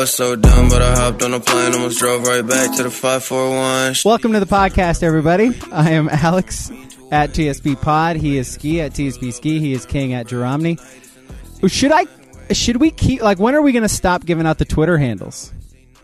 was so dumb, but I hopped on a plane, almost drove right back to the 541. Welcome to the podcast, everybody. I am Alex at TSP Pod. He is Ski at TSP Ski. He is King at Jeromny. Should we keep, like, when are we going to stop giving out the Twitter handles?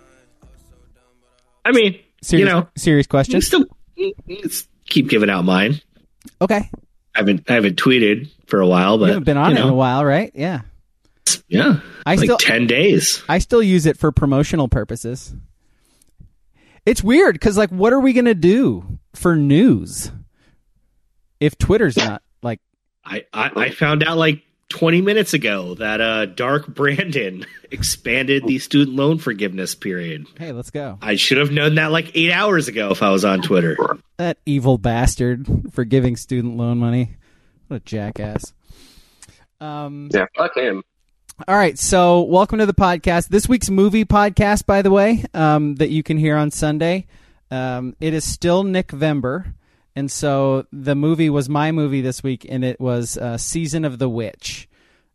I mean, serious question. Let's keep giving out mine. Okay. I haven't tweeted for a while, but you haven't been on it in a while, right? Yeah. Yeah. 10 days. I still use it for promotional purposes. It's weird because, like, what are we going to do for news if Twitter's not, like... I found out, like, 20 minutes ago that Dark Brandon expanded the student loan forgiveness period. Hey, let's go. I should have known that like 8 hours ago if I was on Twitter. That evil bastard for giving student loan money. What a jackass. Yeah, fuck him. All right, so welcome to the podcast. This week's movie podcast, by the way, that you can hear on Sunday. It is still Nickvember, and so the movie was my movie this week, and it was Season of the Witch,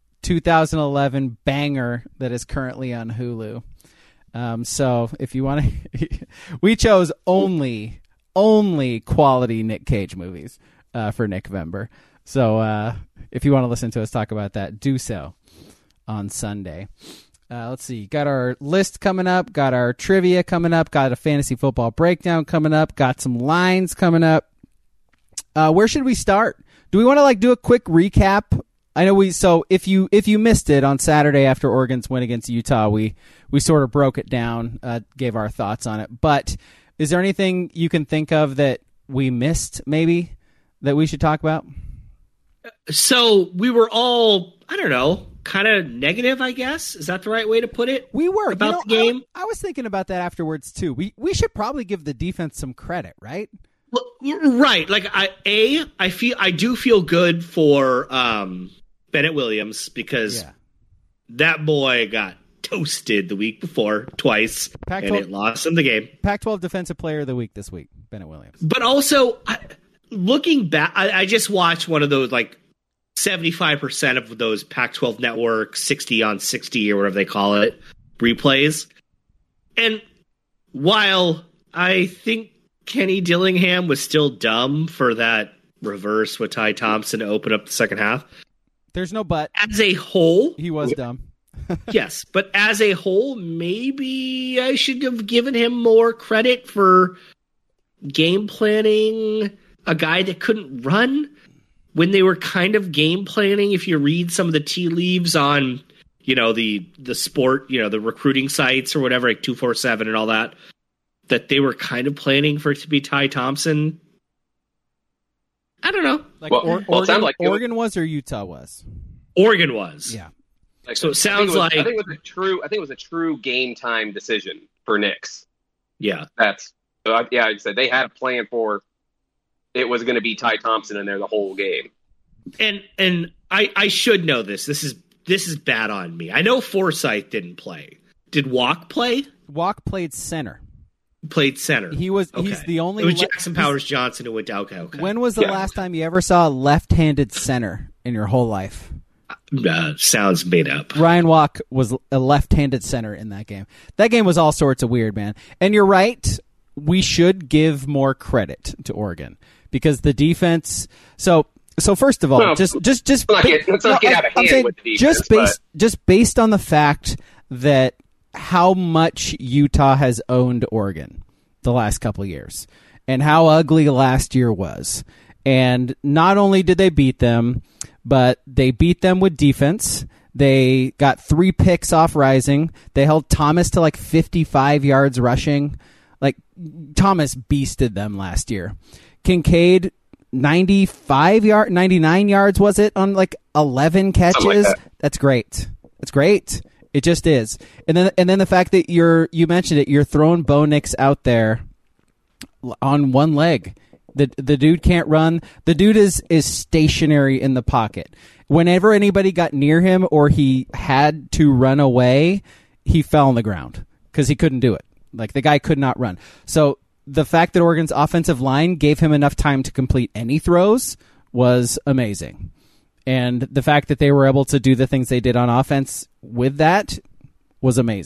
2011 banger that is currently on Hulu. So if you want to, we chose only quality Nick Cage movies for Nickvember. So if you want to listen to us talk about that, do so on Sunday. Let's see. Got our list coming up. Got our trivia coming up. Got a fantasy football breakdown coming up. Got some lines coming up. Where should we start? Do we want to do a quick recap? I know so if you missed it on Saturday after Oregon's win against Utah, we sort of broke it down, gave our thoughts on it. But is there anything you can think of that we missed maybe that we should talk about? So we were all, I don't know, kind of negative, I guess. Is that the right way to put it? We were. About the game? I was thinking about that afterwards, too. We should probably give the defense some credit, right? Right. Like, I do feel good for Bennett Williams because that boy got toasted the week before twice, and it lost him the game. Pac-12 Defensive Player of the Week this week, Bennett Williams. But also, looking back, I just watched one of those, 75% of those Pac-12 Network 60 on 60 or whatever they call it, replays. And while I think Kenny Dillingham was still dumb for that reverse with Ty Thompson to open up the second half, there's no but. As a whole, he was dumb. Yes, but as a whole, maybe I should have given him more credit for game planning a guy that couldn't run when they were kind of game planning. If you read some of the tea leaves on, the sport, the recruiting sites or whatever, like 247 and all that they were kind of planning for it to be Ty Thompson. I don't know. It sounded like Oregon was or Utah was? Oregon was. Yeah. So it sounds like I think it was a true game time decision for Knicks. Yeah. Like I said, they had a plan for it was going to be Ty Thompson in there the whole game. And I should know this. This is bad on me. I know Forsythe didn't play. Did Walk play? Walk played center. Played center. He's the only. It was Jackson Powers Johnson who went to okay. When was the last time you ever saw a left-handed center in your whole life? Sounds made up. Ryan Walk was a left-handed center in that game. That game was all sorts of weird, man. And you're right. We should give more credit to Oregon because the defense. So first of all, let's not get out of hand with the defense. Just based on the fact that how much Utah has owned Oregon the last couple of years and how ugly last year was. And not only did they beat them, but they beat them with defense. They got 3 picks off Rising. They held Thomas to 55 yards rushing. Thomas beasted them last year. Kincaid, 99 yards was it on 11 catches? That's great. That's great. It just is. And then the fact that you mentioned it, you're throwing Bo Nix out there on one leg. The dude can't run. The dude is stationary in the pocket. Whenever anybody got near him or he had to run away, he fell on the ground because he couldn't do it. The guy could not run. So the fact that Oregon's offensive line gave him enough time to complete any throws was amazing. And the fact that they were able to do the things they did on offense with that was amazing.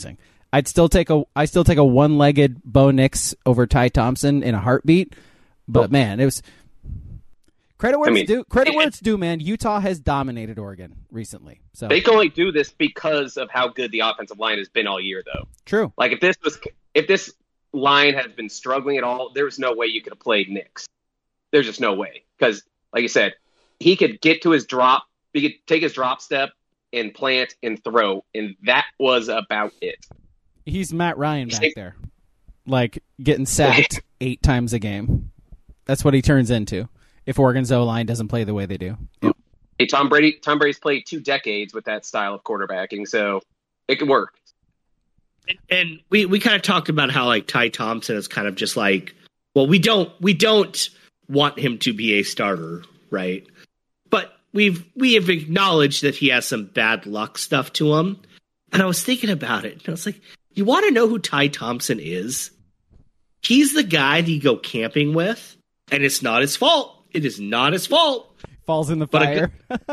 I still take a one-legged Bo Nix over Ty Thompson in a heartbeat. But man, it was credit where it's due. Credit where it's due, man. Utah has dominated Oregon recently. So they can only do this because of how good the offensive line has been all year, though. True. Like if this line has been struggling at all, there's no way you could have played Nix. There's just no way, because like you said, he could get to his drop. He could take his drop step and plant and throw, and that was about it. He's Matt Ryan back there, like getting sacked 8 times a game. That's what he turns into if Oregon's O-line doesn't play the way they do. Yep. Hey, Tom Brady's played 2 decades with that style of quarterbacking, so it could work. And we kind of talked about how like Ty Thompson is kind of just like, well, we don't want him to be a starter, right? But we have acknowledged that he has some bad luck stuff to him. And I was thinking about it, and I was like, you want to know who Ty Thompson is? He's the guy that you go camping with, and it's not his fault. It is not his fault. Falls in the fire.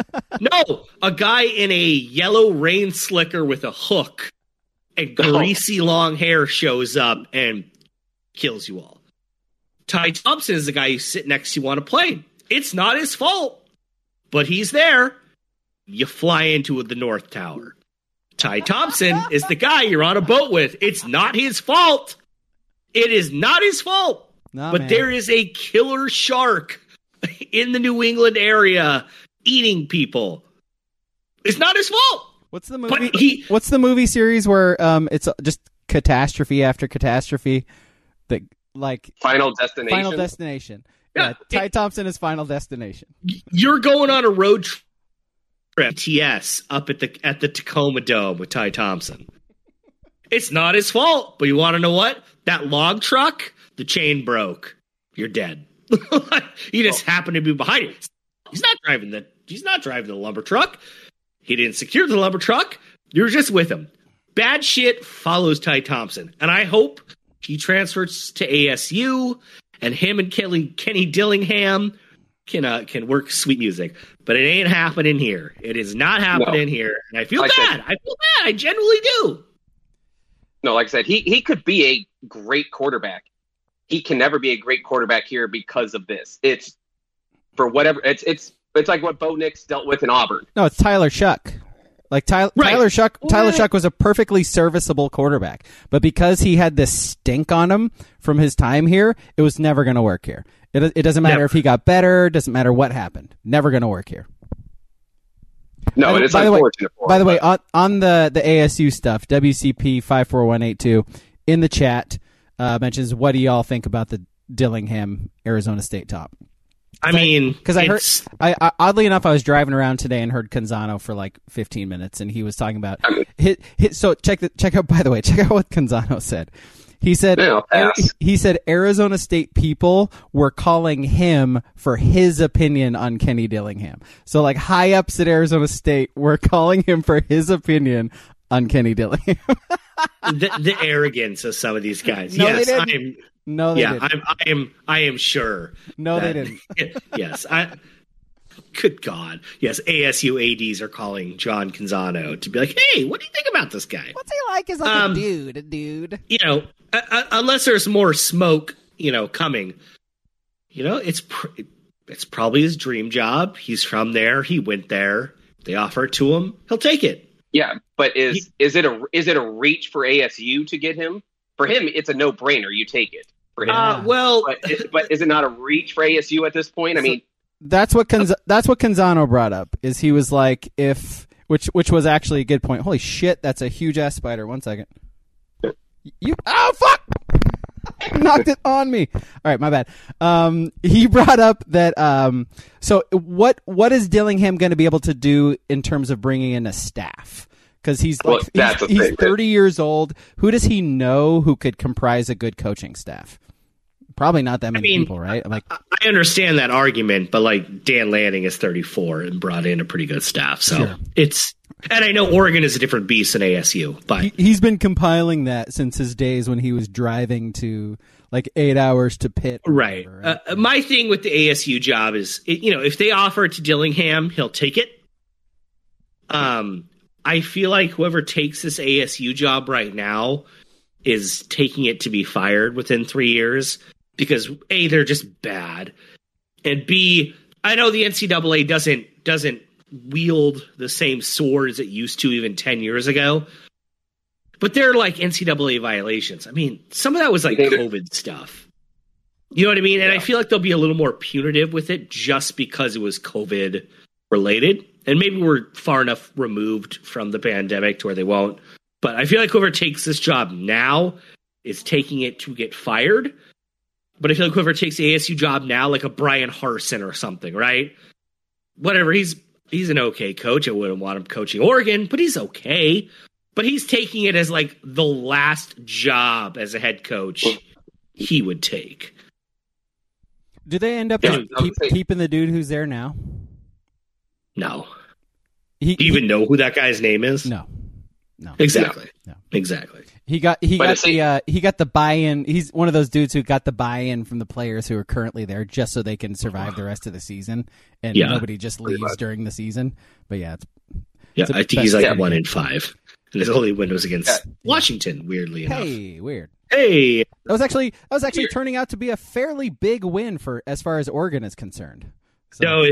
No, a guy in a yellow rain slicker with a hook and greasy long hair shows up and kills you all. Ty Thompson is the guy you sit next to on a plane. It's not his fault, but he's there. You fly into the North Tower. Ty Thompson is the guy you're on a boat with. It's not his fault. It is not his fault. No, but man. There is a killer shark in the New England area eating people. It's not his fault. What's the movie? What's the movie series where it's just catastrophe after catastrophe? That like Final Destination. Final Destination. Yeah, Ty Thompson is Final Destination. You're going on a road trip, TS, up at the Tacoma Dome with Ty Thompson. It's not his fault, but you want to know what? That log truck, the chain broke. You're dead. You just happen to be behind it. He's not driving the lumber truck. He didn't secure the lumber truck. You're just with him. Bad shit follows Ty Thompson, and I hope he transfers to ASU, and him and Kenny Dillingham can work sweet music. But it ain't happening here. It is not happening here, and I feel bad. I genuinely do. No, like I said, he could be a great quarterback. He can never be a great quarterback here because of this. It's for whatever. It's like what Bo Nix dealt with in Auburn. No, it's Tyler Shuck. Like Tyler Shuck was a perfectly serviceable quarterback, but because he had this stink on him from his time here, it was never going to work here. It doesn't matter if he got better. Doesn't matter what happened. Never going to work here. No, it's unfortunate. By the way, on the ASU stuff, WCP 54182 in the chat mentions, what do y'all think about the Dillingham Arizona State top? Because I heard, oddly enough, I was driving around today and heard Canzano for like 15 minutes, and he was talking about so check out. By the way, check out what Canzano said. He said Arizona State people were calling him for his opinion on Kenny Dillingham. So like high ups at Arizona State were calling him for his opinion on Kenny Dillingham. the arrogance of some of these guys. No, yes, they didn't. No, they didn't. I am sure. No, they didn't. Yes, good God. Yes, ASU ADs are calling John Canzano to be like, hey, what do you think about this guy? What's he like as like a dude? You know, unless there's more smoke, coming, it's probably his dream job. He's from there. He went there. They offer it to him. He'll take it. Yeah, but is it a reach for ASU to get him? For him, it's a no-brainer. You take it. For him. But is it not a reach for ASU at this point? I mean, that's what Canzano brought up. Is he was like, which was actually a good point. Holy shit, that's a huge ass spider. 1 second. Fuck! Knocked it on me. All right, my bad. He brought up that. So what is Dillingham going to be able to do in terms of bringing in a staff? Because he's 30 years old. Who does he know who could comprise a good coaching staff? Probably not that many people, right? I understand that argument, but like Dan Lanning is 34 and brought in a pretty good staff. So sure. And I know Oregon is a different beast than ASU, but he's been compiling that since his days when he was driving to like 8 hours to Pitt. Right. Whatever, right? My thing with the ASU job is, if they offer it to Dillingham, he'll take it. I feel like whoever takes this ASU job right now is taking it to be fired within 3 years because A, they're just bad, and B, I know the NCAA doesn't wield the same sword as it used to even 10 years ago, but they're like NCAA violations. I mean, some of that was like COVID stuff. You know what I mean? And I feel like they'll be a little more punitive with it just because it was COVID related. And maybe we're far enough removed from the pandemic to where they won't. But I feel like whoever takes this job now is taking it to get fired. But I feel like whoever takes the ASU job now, like a Brian Harsin or something, right? Whatever, he's an okay coach. I wouldn't want him coaching Oregon, but he's okay. But he's taking it as like the last job as a head coach he would take. Do they end up keeping the dude who's there now? No. Do you even know who that guy's name is? No. Exactly. No. Exactly. He got the buy-in. He's one of those dudes who got the buy-in from the players who are currently there just so they can survive the rest of the season and nobody just leaves during the season. But I think he's like 1 in 5. And his only win was against Washington, weirdly enough. Hey, weird. Hey. That was actually turning out to be a fairly big win for as far as Oregon is concerned. So. No,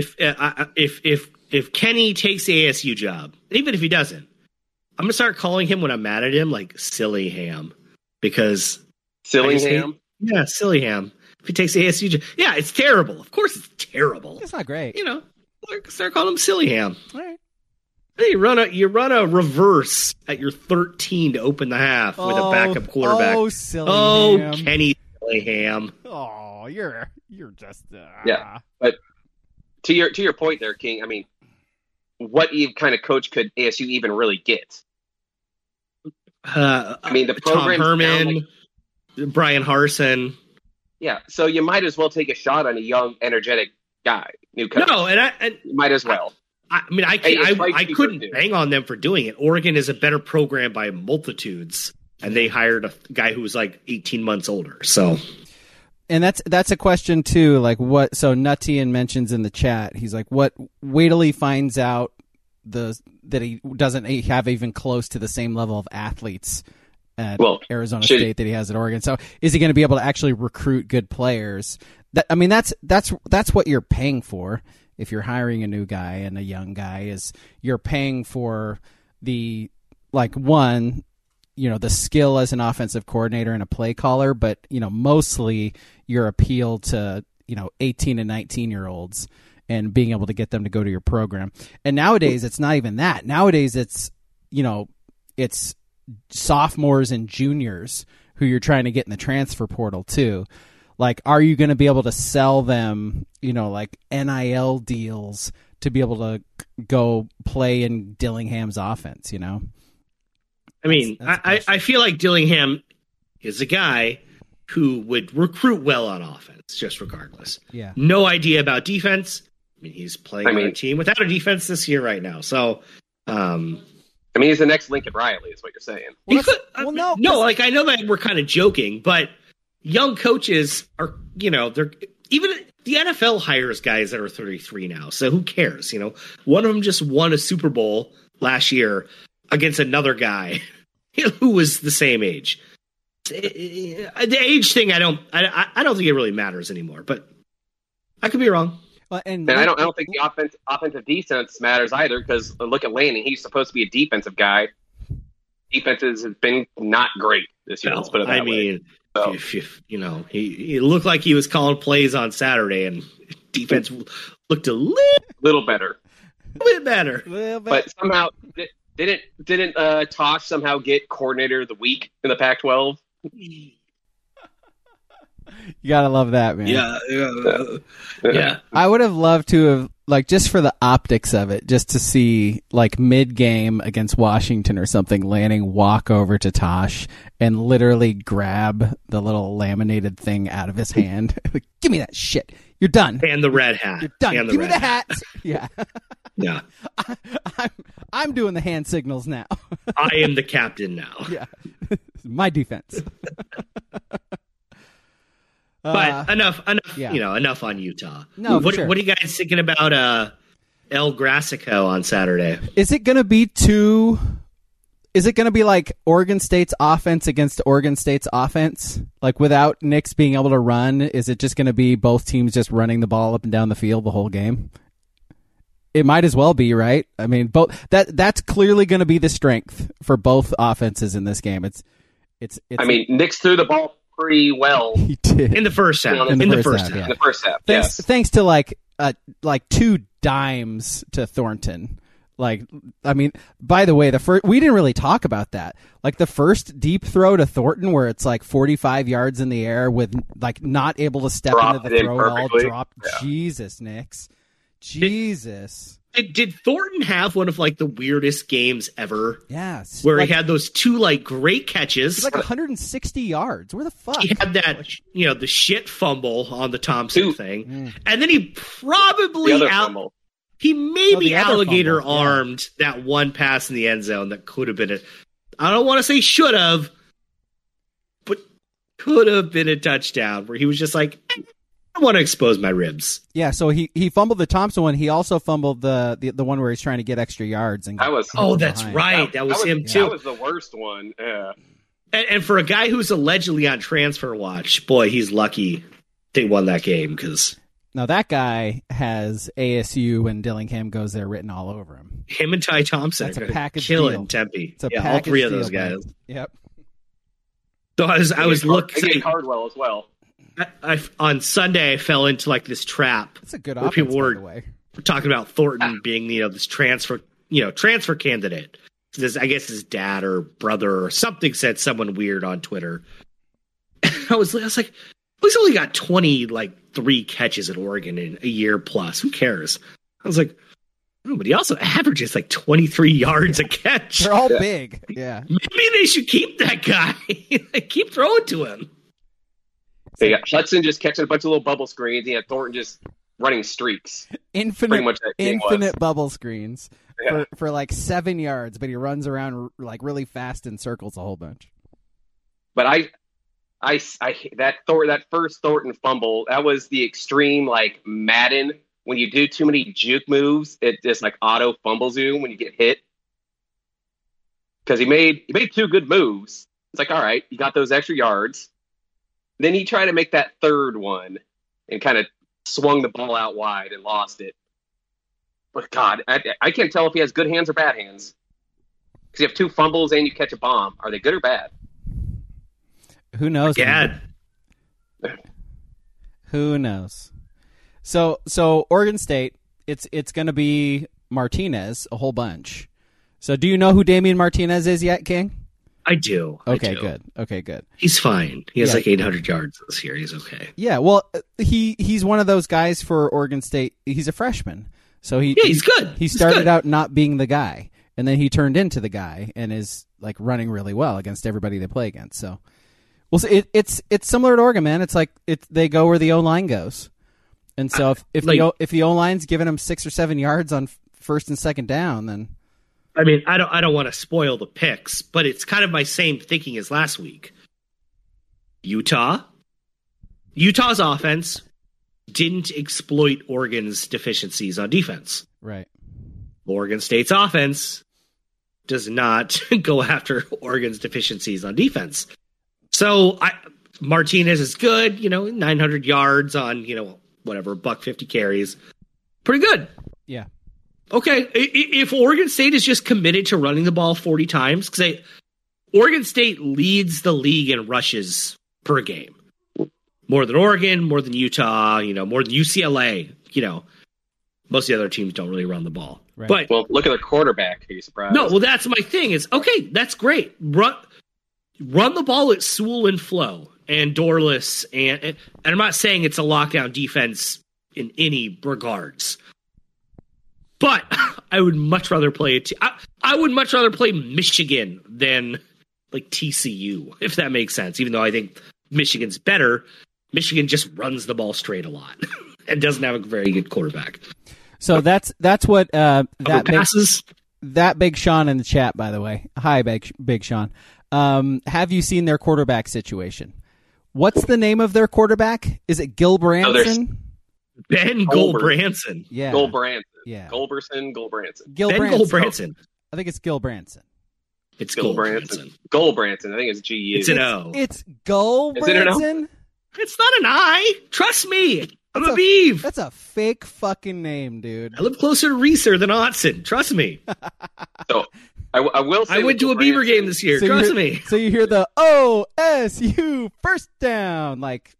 if Kenny takes the ASU job, and even if he doesn't, I'm gonna start calling him when I'm mad at him like Silly Ham, because Silly Ham. Yeah, Silly Ham. If he takes the ASU job, yeah, it's terrible. Of course, it's terrible. It's not great. You know, start calling him Silly Ham. All right. Hey, you run a reverse at your 13 to open the half with a backup quarterback. Oh, Silly Ham. Kenny Silly Ham. Oh, you're just Yeah, but to your point there, King. I mean, what kind of coach could ASU even really get? I mean, the program. Tom Herman, Brian Harsin. Yeah, so you might as well take a shot on a young, energetic guy, new coach. No, and you might as well. I mean, I couldn't bang on them for doing it. Oregon is a better program by multitudes, and they hired a guy who was like 18 months older. So, and that's a question too. Like what? So Nuttian mentions in the chat. He's like, "What? Wait till he finds out that he doesn't have even close to the same level of athletes at Arizona State that he has at Oregon. So is he going to be able to actually recruit good players? That's what you're paying for. If you're hiring a new guy and a young guy, is you're paying for the the skill as an offensive coordinator and a play caller, but mostly your appeal to 18 and 19-year-olds and being able to get them to go to your program. And nowadays it's not even that. Nowadays it's sophomores and juniors who you're trying to get in the transfer portal too. Like, are you going to be able to sell them, like NIL deals to be able to go play in Dillingham's offense, I mean, I feel like Dillingham is a guy who would recruit well on offense, just regardless. Yeah. No idea about defense. I mean, he's playing on a team without a defense this year right now. So, he's the next Lincoln Riley, is what you're saying. No, like I know that we're kind of joking, but young coaches are, they're even the NFL hires guys that are 33 now. So who cares? One of them just won a Super Bowl last year against another guy who was the same age. The age thing, I don't think it really matters anymore, but I could be wrong. Well, and I don't think the offensive defense matters either, because look at Lanning. He's supposed to be a defensive guy. Defenses have been not great this year. Let's put it that way. So. He looked like he was calling plays on Saturday, and defense looked a little better. But somehow didn't Tosh somehow get coordinator of the week in the Pac-12? You gotta love that, man. Yeah. I would have loved to have, just for the optics of it, just to see, mid-game against Washington or something, Lanning walk over to Tosh and literally grab the little laminated thing out of his hand. Give me that shit. You're done. And the red hat. You're done. Give me the hat. Yeah. Yeah. I'm doing the hand signals now. I am the captain now. Yeah. My defense. But enough. Enough on Utah. No, what sure. are you guys thinking about El Grassico on Saturday. Is it going to be Is it going to be like Oregon State's offense against Oregon State's offense? Like without Nix being able to run, is it just going to be both teams just running the ball up and down the field the whole game? It might as well be, right? I mean, that's clearly going to be the strength for both offenses in this game. It's I mean, Nix threw the ball pretty well. He did. In the first half. In the first half. In the first half, yes. Thanks to like 2 dimes to Thornton. Like, I mean, by the way, we didn't really talk about that. Like the first deep throw to Thornton, where it's like 45 yards in the air with like not able to step into the throw at all. Dropped. Yeah. Jesus, Nix. Jesus. Did Thornton have one of like the weirdest games ever? Yes. Where he had those 2 like great catches. Like 160 yards. Where the fuck? He had that, the shit fumble on the Thompson thing. And then he probably He maybe alligator armed that one pass in the end zone that could have been I don't want to say should have, but could have been a touchdown where he was just like, I want to expose my ribs. Yeah, so he fumbled the Thompson one. He also fumbled the one where he's trying to get extra yards. And that's right. That was him too. That was the worst one. Yeah. And for a guy who's allegedly on transfer watch, boy, he's lucky they won that game because. Now that guy has ASU when Dillingham goes there written all over him. Him and Ty Thompson are going to kill it in Tempe. All 3 of those guys. Man. Yep. So I was looking. Cardwell as well. On Sunday, I fell into like this trap. That's a good where offense, people were talking about Thornton being, this transfer candidate. I guess his dad or brother or something said someone weird on Twitter. I was like, he's only got 23 catches at Oregon in a year plus. Who cares? I was like, oh, but he also averages like 23 yards a catch. They're all big. Yeah. Maybe they should keep that guy. Keep throwing to him. They got Hudson just catching a bunch of little bubble screens. He had Thornton just running streaks. Infinite bubble screens for like 7 yards, but he runs around like really fast in circles a whole bunch. But that first Thornton fumble, that was the extreme like Madden. When you do too many juke moves, it just like auto fumbles you when you get hit. Because he made 2 good moves. It's like, all right, you got those extra yards. Then he tried to make that third one and kind of swung the ball out wide and lost it. But God, I can't tell if he has good hands or bad hands. Because you have 2 fumbles and you catch a bomb. Are they good or bad? Who knows? Yeah. Who knows? So Oregon State, it's going to be Martinez a whole bunch. So do you know who Damian Martinez is yet, King? I do. Okay, good. He's fine. He has like 800 yards this year. He's okay. Yeah, well, he's one of those guys for Oregon State. He's a freshman. So he's good. He started out not being the guy, and then he turned into the guy and is like running really well against everybody they play against. So, well, it's similar to Oregon, man. It's like they go where the O-line goes. And so if the O-line's giving him 6 or 7 yards on first and second down, then I mean, I don't want to spoil the picks, but it's kind of my same thinking as last week. Utah's offense didn't exploit Oregon's deficiencies on defense. Right. Oregon State's offense does not go after Oregon's deficiencies on defense. So Martinez is good, 900 yards on, whatever, $150 carries. Pretty good. Yeah. Okay, if Oregon State is just committed to running the ball 40 times, because Oregon State leads the league in rushes per game. More than Oregon, more than Utah, more than UCLA. Most of the other teams don't really run the ball. Right. But well, look at their quarterback. Are you surprised? No, well, that's my thing. Is okay, that's great. Run the ball at Sewell and Flo and Dorless, and I'm not saying it's a lockdown defense in any regards. But I would much rather play I would much rather play Michigan than like TCU, if that makes sense. Even though I think Michigan's better, Michigan just runs the ball straight a lot and doesn't have a very good quarterback. So that's what passes. That Big Sean in the chat, by the way. Hi, Big Sean. Have you seen their quarterback situation? What's the name of their quarterback? Is it Gil Branson? Ben Gulbranson. Yeah. Gulbranson. Yeah. Gulbranson. Gil Ben Branson. Gulbranson. I think it's Gil Branson. It's Gulbranson. Gulbranson. Gulbranson. I think it's GU. It's an O. It's Gul Is it an O? Branson? It's not an I. Trust me. I'm That's a Beeve. That's a fake fucking name, dude. I live closer to Reeser than Otson. Trust me. So I will say I went to a Beaver game this year. So you Trust hear- me. So you hear the OSU first down like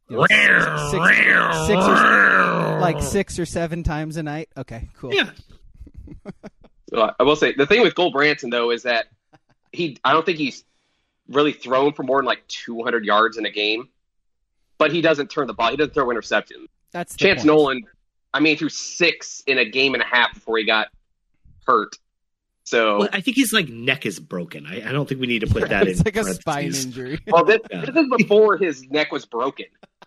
six or seven times a night. Okay, cool. Yeah. So I will say the thing with Gulbranson though is that I don't think he's really thrown for more than like 200 yards in a game, but he doesn't turn the ball. He doesn't throw interceptions. That's the Chance point. Nolan, I mean, threw 6 in a game and a half before he got hurt. So, Well, I think his neck is broken. I don't think we need to put that in. It's like a spine parentheses. injury. well, this Yeah. is before his neck was broken.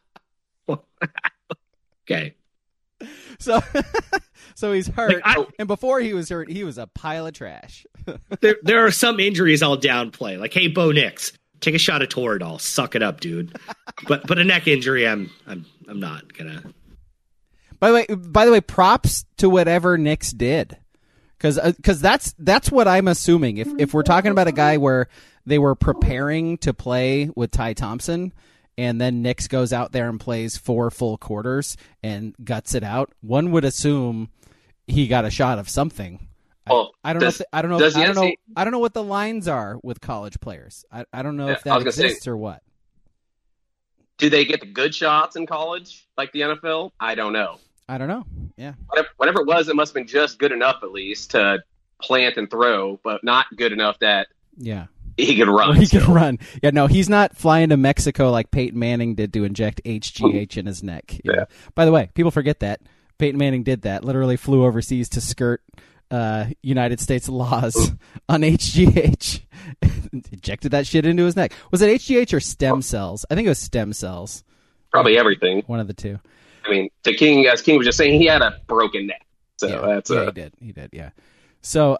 Okay. So so he's hurt. Like, and before he was hurt, he was a pile of trash. There are some injuries I'll downplay. Like, hey, Bo Nix, take a shot of Toradol. Suck it up, dude. But a neck injury, I'm not gonna. By the way, props to whatever Knicks did. Because that's what I'm assuming. If we're talking about a guy where they were preparing to play with Ty Thompson, and then Knicks goes out there and plays 4 full quarters and guts it out, one would assume he got a shot of something. Well, I don't know. I don't know what the lines are with college players. I don't know if I that was gonna exists or what. Do they get the good shots in college like the NFL? I don't know. I don't know. Yeah. Whatever it was, it must have been just good enough at least to plant and throw, but not good enough that Yeah. he could run. He can run. Yeah, no, he's not flying to Mexico like Peyton Manning did to inject HGH in his neck. Yeah. By the way, people forget that. Peyton Manning did that. Literally flew overseas to skirt United States laws on HGH. Injected that shit into his neck. Was it HGH or stem cells? I think it was stem cells. Probably everything. One of the two. I mean, as King was just saying, he had a broken neck. So that's he did. Yeah. So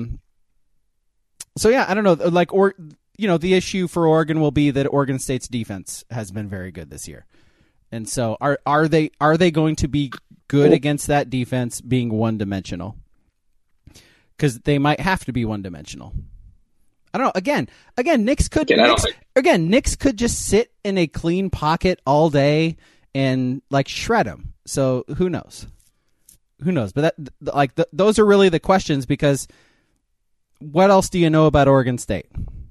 yeah, I don't know. Like, the issue for Oregon will be that Oregon State's defense has been very good this year, and so are they going to be good against that defense being one dimensional? Because they might have to be one dimensional. I don't know. Again, Knicks could just sit in a clean pocket all day and shred them. So who knows? But those are really the questions, because what else do you know about Oregon State?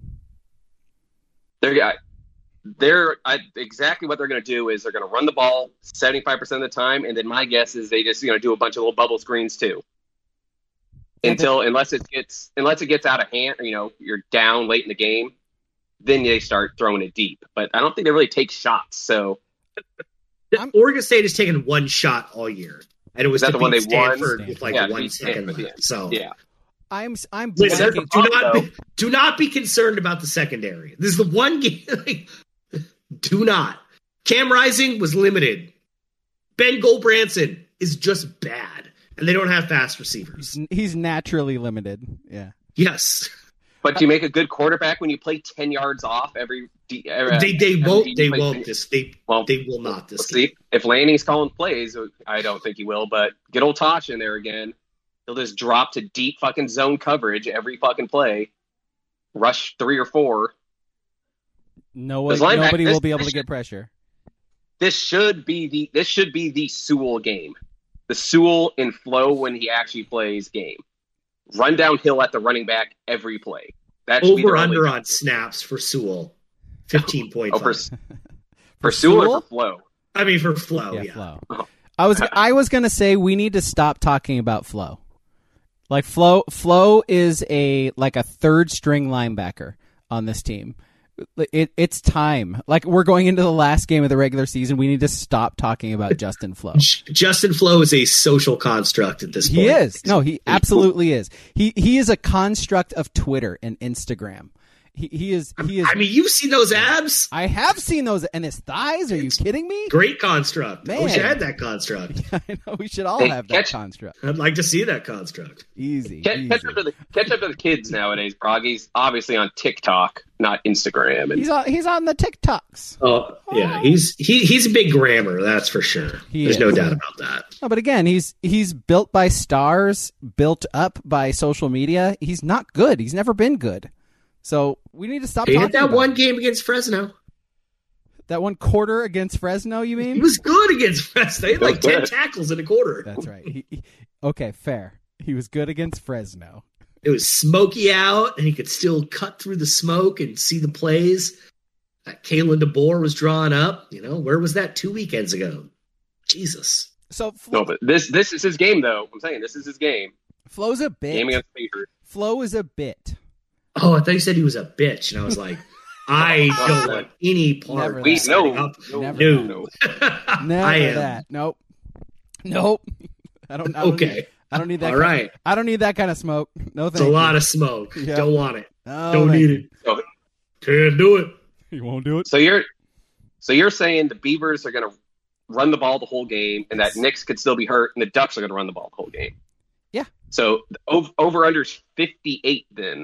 They're exactly what they're going to do is they're going to run the ball 75% of the time, and then my guess is they just do a bunch of little bubble screens too. Unless it gets out of hand, or you're down late in the game, then they start throwing it deep. But I don't think they really take shots. So Oregon State has taken one shot all year, and it was the one they Stanford won with 1 second left. So yeah. I'm listen, blanking. do not be concerned about the secondary. This is the one game. Do not. Cam Rising was limited. Ben Gulbranson is just bad, and they don't have fast receivers. He's naturally limited. Yeah. Yes. But do you make a good quarterback when you play 10 yards off every? They will not this game. See, if Lanning's calling plays, I don't think he will. But get old Tosh in there again. He'll just drop to deep fucking zone coverage every fucking play. Rush 3 or 4. Nobody will be able to get pressure. This should be the Sewell game. The Sewell in flow when he actually plays game. Run downhill at the running back every play. That should be Over under on snaps for Sewell. 15.5. For Sewell or for Flow? I mean for Flow, yeah. Flow. I was gonna say we need to stop talking about Flow. Like Flow is a third string linebacker on this team. It's time. Like, we're going into the last game of the regular season. We need to stop talking about Justin Flowe. Justin Flowe is a social construct at this point. He is. No, he absolutely is. He is a construct of Twitter and Instagram. He is. I mean, you've seen those abs. I have seen those, and his thighs. Are you kidding me? Great construct. Man. I wish I had that construct. I know we should all have that construct. I'd like to see that construct. Easy. Catch up to the kids nowadays, Brog. He's obviously on TikTok, not Instagram. And He's on the TikToks. Oh yeah, he's a big grammer, that's for sure. There's no doubt about that. No, but again, he's built by stars, built up by social media. He's not good. He's never been good. So we need to stop He talking had that about one him. game against Fresno. That one quarter against Fresno, you mean? He was good against Fresno. He had like 10 tackles in a quarter. That's right. Okay, fair. He was good against Fresno. It was smoky out, and he could still cut through the smoke and see the plays. Kalen DeBoer was drawing up. Where was that 2 weekends ago? Jesus. So no, but this is his game, though. I'm saying this is his game. Flo's a bit. Game against Patriots. Flo is a bit. Oh, I thought you said he was a bitch, and I was like, I don't want any part of Never that. No. Never I am. that. Nope. I don't Okay. I don't need that. All right. I don't need that kind of smoke. No, thank It's a you. lot of smoke. Yeah. Don't want it. Oh, Don't thank need you. it. Can't do it. You won't do it. So you're saying the Beavers are going to run the ball the whole game, and that Knicks could still be hurt, and the Ducks are going to run the ball the whole game. Yeah. So over under's 58. Then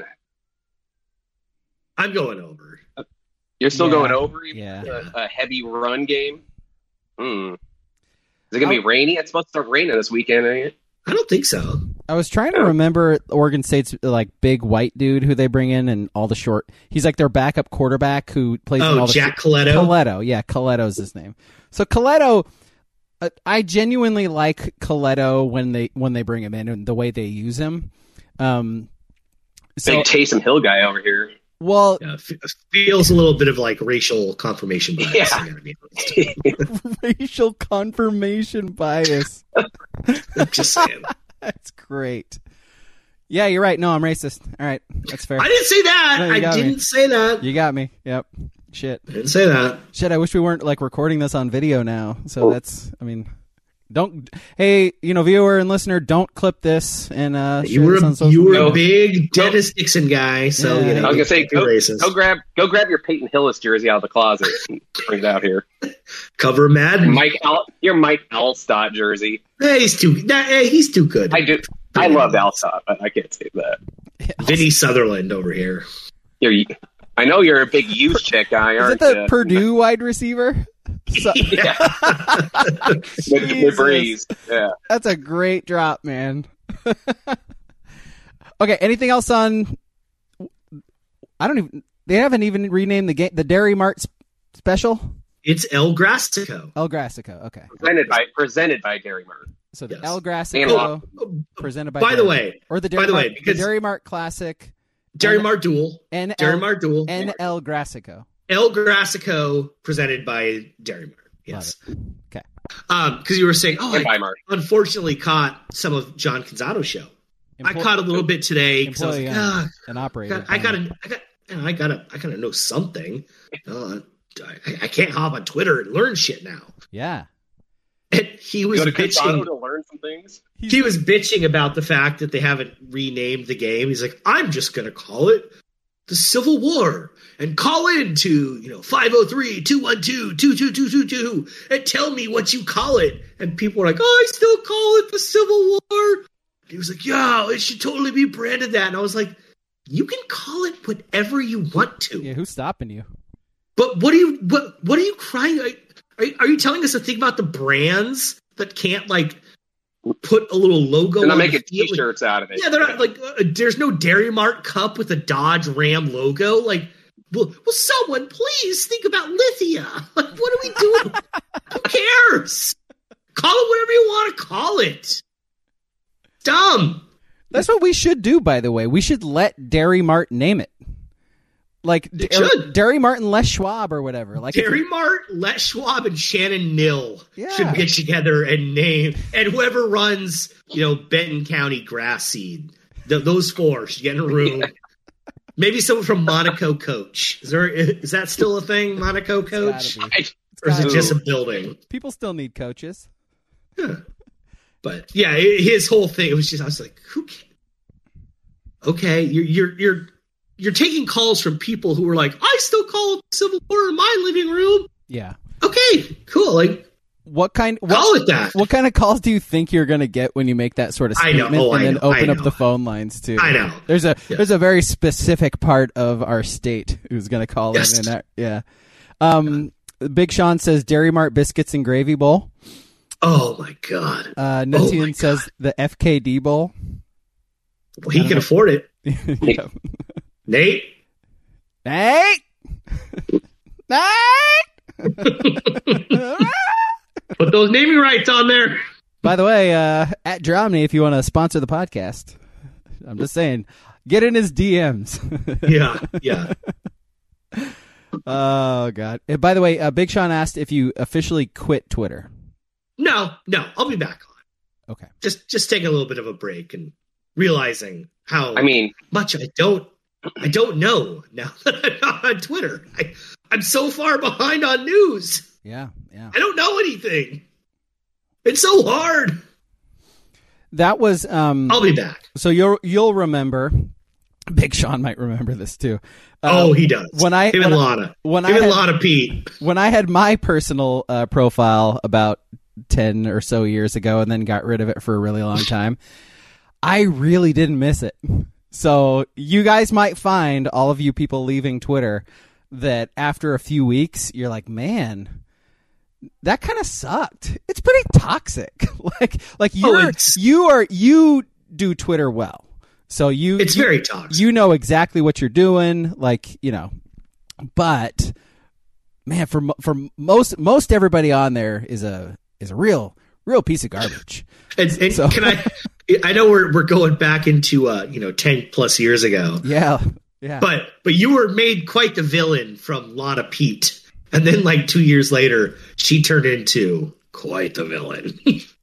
I'm going over. you're still Yeah. going over even Yeah. a heavy run game. Is it going to be rainy? It's supposed to start raining this weekend, ain't it? I don't think so. I was trying to remember Oregon State's like big white dude who they bring in and all the short. He's like their backup quarterback who plays in all the Jack Coletto. Coletto, yeah, Coletto's his name. So Coletto, I genuinely like Coletto when they bring him in and the way they use him. Big Taysom Hill guy over here. Well, Feels a little bit of like racial confirmation bias. Yeah. I gotta be honest. racial confirmation bias. I'm just saying. That's great. Yeah, you're right. No, I'm racist. All right, that's fair. I didn't say that. No, you I got me. didn't say that. You got me. Yep. Shit. I didn't say that. Shit, I wish we weren't like recording this on video now. So don't hey, viewer and listener, don't clip this and You share were this on social you were media. a big Dennis Dixon guy, so Yeah. I was gonna say, you're go racist. grab your Peyton Hillis jersey out of the closet and bring it out here. Cover Madden. Your Mike Alstott jersey. He's too good. I love Alstott, but I can't say that. Vinny Sutherland over here. I know you're a big youth check guy, Is aren't it the you? Purdue wide receiver? Yeah. With Breeze. Yeah. That's a great drop, man. Okay, anything else on? They haven't even renamed the game. The Dairy Mart special. It's El Grassico. El Grassico. Okay, Presented by Dairy Mart. so the Yes. El Grassico presented by. By the Dairy way, Mart. Or the Dairy by the Mart, way, because- the Dairy Mart Classic. Dairy Mart Duel. And Dairy Mart Duel. and El Grassico. El Grassico presented by Dairy Mart. Yes. Okay. Because you were saying, And by I Mart. unfortunately caught some of John Canzano's show. I caught a little bit today because I was like, Employee and operator. I gotta know something. I can't hop on Twitter and learn shit now. Yeah. And he was Go to Casano bitching. to learn some things. He was bitching about the fact that they haven't renamed the game. He's like, I'm just gonna call it the Civil War and call into 503-212-22222 and tell me what you call it. And people were like, I still call it the Civil War. And he was like, yeah, it should totally be branded that. And I was like, you can call it whatever you want to. Yeah. Who's stopping you? But what are you crying? Are you telling us to think about the brands that can't like put a little logo? They're not on making the field? T-shirts out of it. Yeah, they're not like there's no Dairy Mart cup with a Dodge Ram logo. Like, well, someone please think about Lithia. Like, what are we doing? Who cares? Call it whatever you want to call it. Dumb. That's what we should do, by the way. We should let Dairy Mart name it. Like should. Dairy Mart and Les Schwab or whatever. Like Dairy Mart, Les Schwab, and Shannon Mill Yeah. should get together and name, and whoever runs, Benton County Grass Seed, those four should get in a room. Maybe someone from Monaco Coach. Is that still a thing, Monaco Coach? gotta be. Or is it just a building? People still need coaches. But yeah, his whole thing, it was just, I was like, who cares? Okay, you're taking calls from people who are like, I still call Civil War in my living room. Yeah. Okay, cool. Like, call it that. What kind of calls do you think you're going to get when you make that sort of statement and then open up the phone lines too? I know. There's a very specific part of our state who's going to call in that. Yeah. Big Sean says Dairy Mart biscuits and gravy bowl. Oh my God. Nutian says the FKD bowl. Well, he can afford it. Yeah. Nate. Put those naming rights on there. By the way, at Dromney, if you want to sponsor the podcast, I'm just saying, get in his DMs. Yeah. Oh God! By the way, Big Sean asked if you officially quit Twitter. No, I'll be back on. Okay. Just take a little bit of a break and realizing how much I don't know now that I'm not on Twitter. I'm so far behind on news. Yeah. I don't know anything. It's so hard. That was. I'll be back. So you'll remember. Big Sean might remember this too. He does. Him and Lana Pete. When I had my personal profile about 10 or so years ago, and then got rid of it for a really long time, I really didn't miss it. So you guys might find, all of you people leaving Twitter, that after a few weeks, you're like, man, that kind of sucked. It's pretty toxic. like you do Twitter well. So it's very toxic. You know exactly what you're doing, but man, for most everybody on there is a real piece of garbage. And so, I know we're going back into 10 plus years ago. Yeah. But you were made quite the villain from Lana Pete, and then 2 years later, she turned into quite the villain.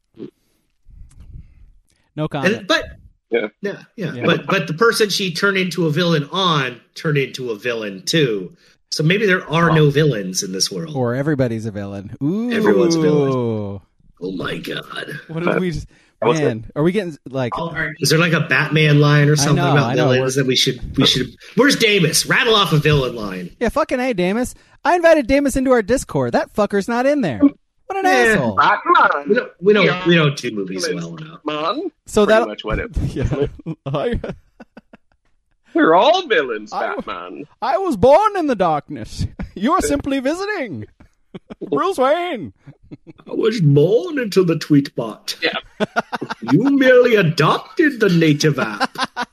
No comment. Yeah. But the person she turned into a villain turned into a villain too. So maybe there are no villains in this world. Or everybody's a villain. Ooh. Everyone's a villain. Oh my God. What did we just... Man, are we getting Is there a Batman line or something about villains that we should... Where's Damus? Rattle off a villain line. Yeah, fucking A, Damus. I invited Damus into our Discord. That fucker's not in there. What an asshole! Batman. We don't do movies well enough. Man. So pretty much what it. Yeah. We're all villains, Batman. I was born in the darkness. You're simply visiting, Bruce Wayne. I was born into the tweetbot. Yeah. You merely adopted the native app.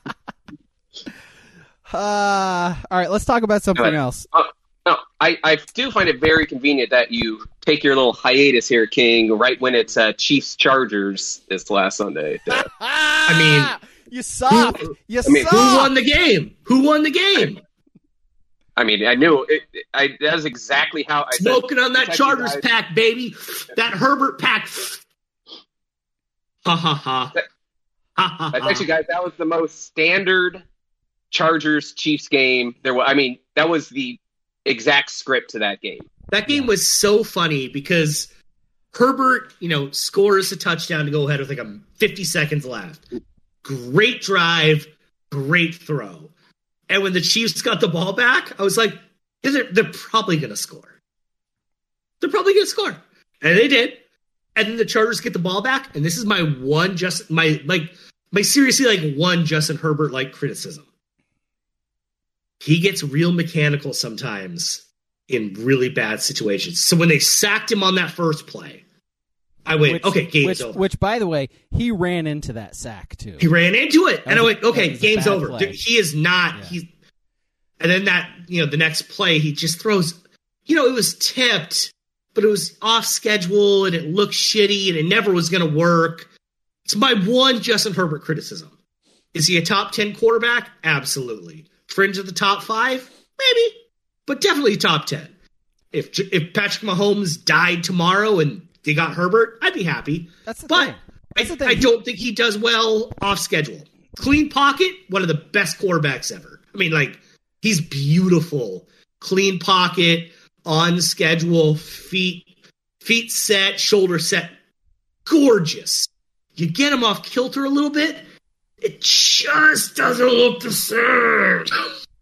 All right, let's talk about something else. No, I do find it very convenient that you take your little hiatus here, King, right when it's Chiefs Chargers this last Sunday. I mean, you suck. Suck. Who won the game? I mean, I knew it. That's exactly how I smoking on that Chargers pack, baby. That Herbert pack. Ha ha ha. I bet you guys that was the most standard Chargers Chiefs game there was. I mean, that was the exact script to that game. That game was so funny because Herbert, scores a touchdown to go ahead with 50 seconds left. Great drive, great throw. And when the Chiefs got the ball back, I was like, they're probably going to score. They're probably going to score. And they did. And then the Chargers get the ball back. And this is my one seriously one Justin Herbert criticism. He gets real mechanical sometimes in really bad situations. So when they sacked him on that first play, I went, okay, game's over. Which, by the way, he ran into that sack, too. He ran into it. And I went, okay, game's over. He is not. Yeah. And then the next play, he just throws, it was tipped, but it was off schedule and it looked shitty and it never was going to work. It's my one Justin Herbert criticism. Is he a top 10 quarterback? Absolutely. Fringe of the top 5? Maybe. But definitely top 10. If Patrick Mahomes died tomorrow and they got Herbert, I'd be happy. That's the thing. I don't think he does well off schedule. Clean pocket, one of the best quarterbacks ever. I mean, he's beautiful. Clean pocket, on schedule, feet set, shoulder set. Gorgeous. You get him off kilter a little bit, it just doesn't look the same.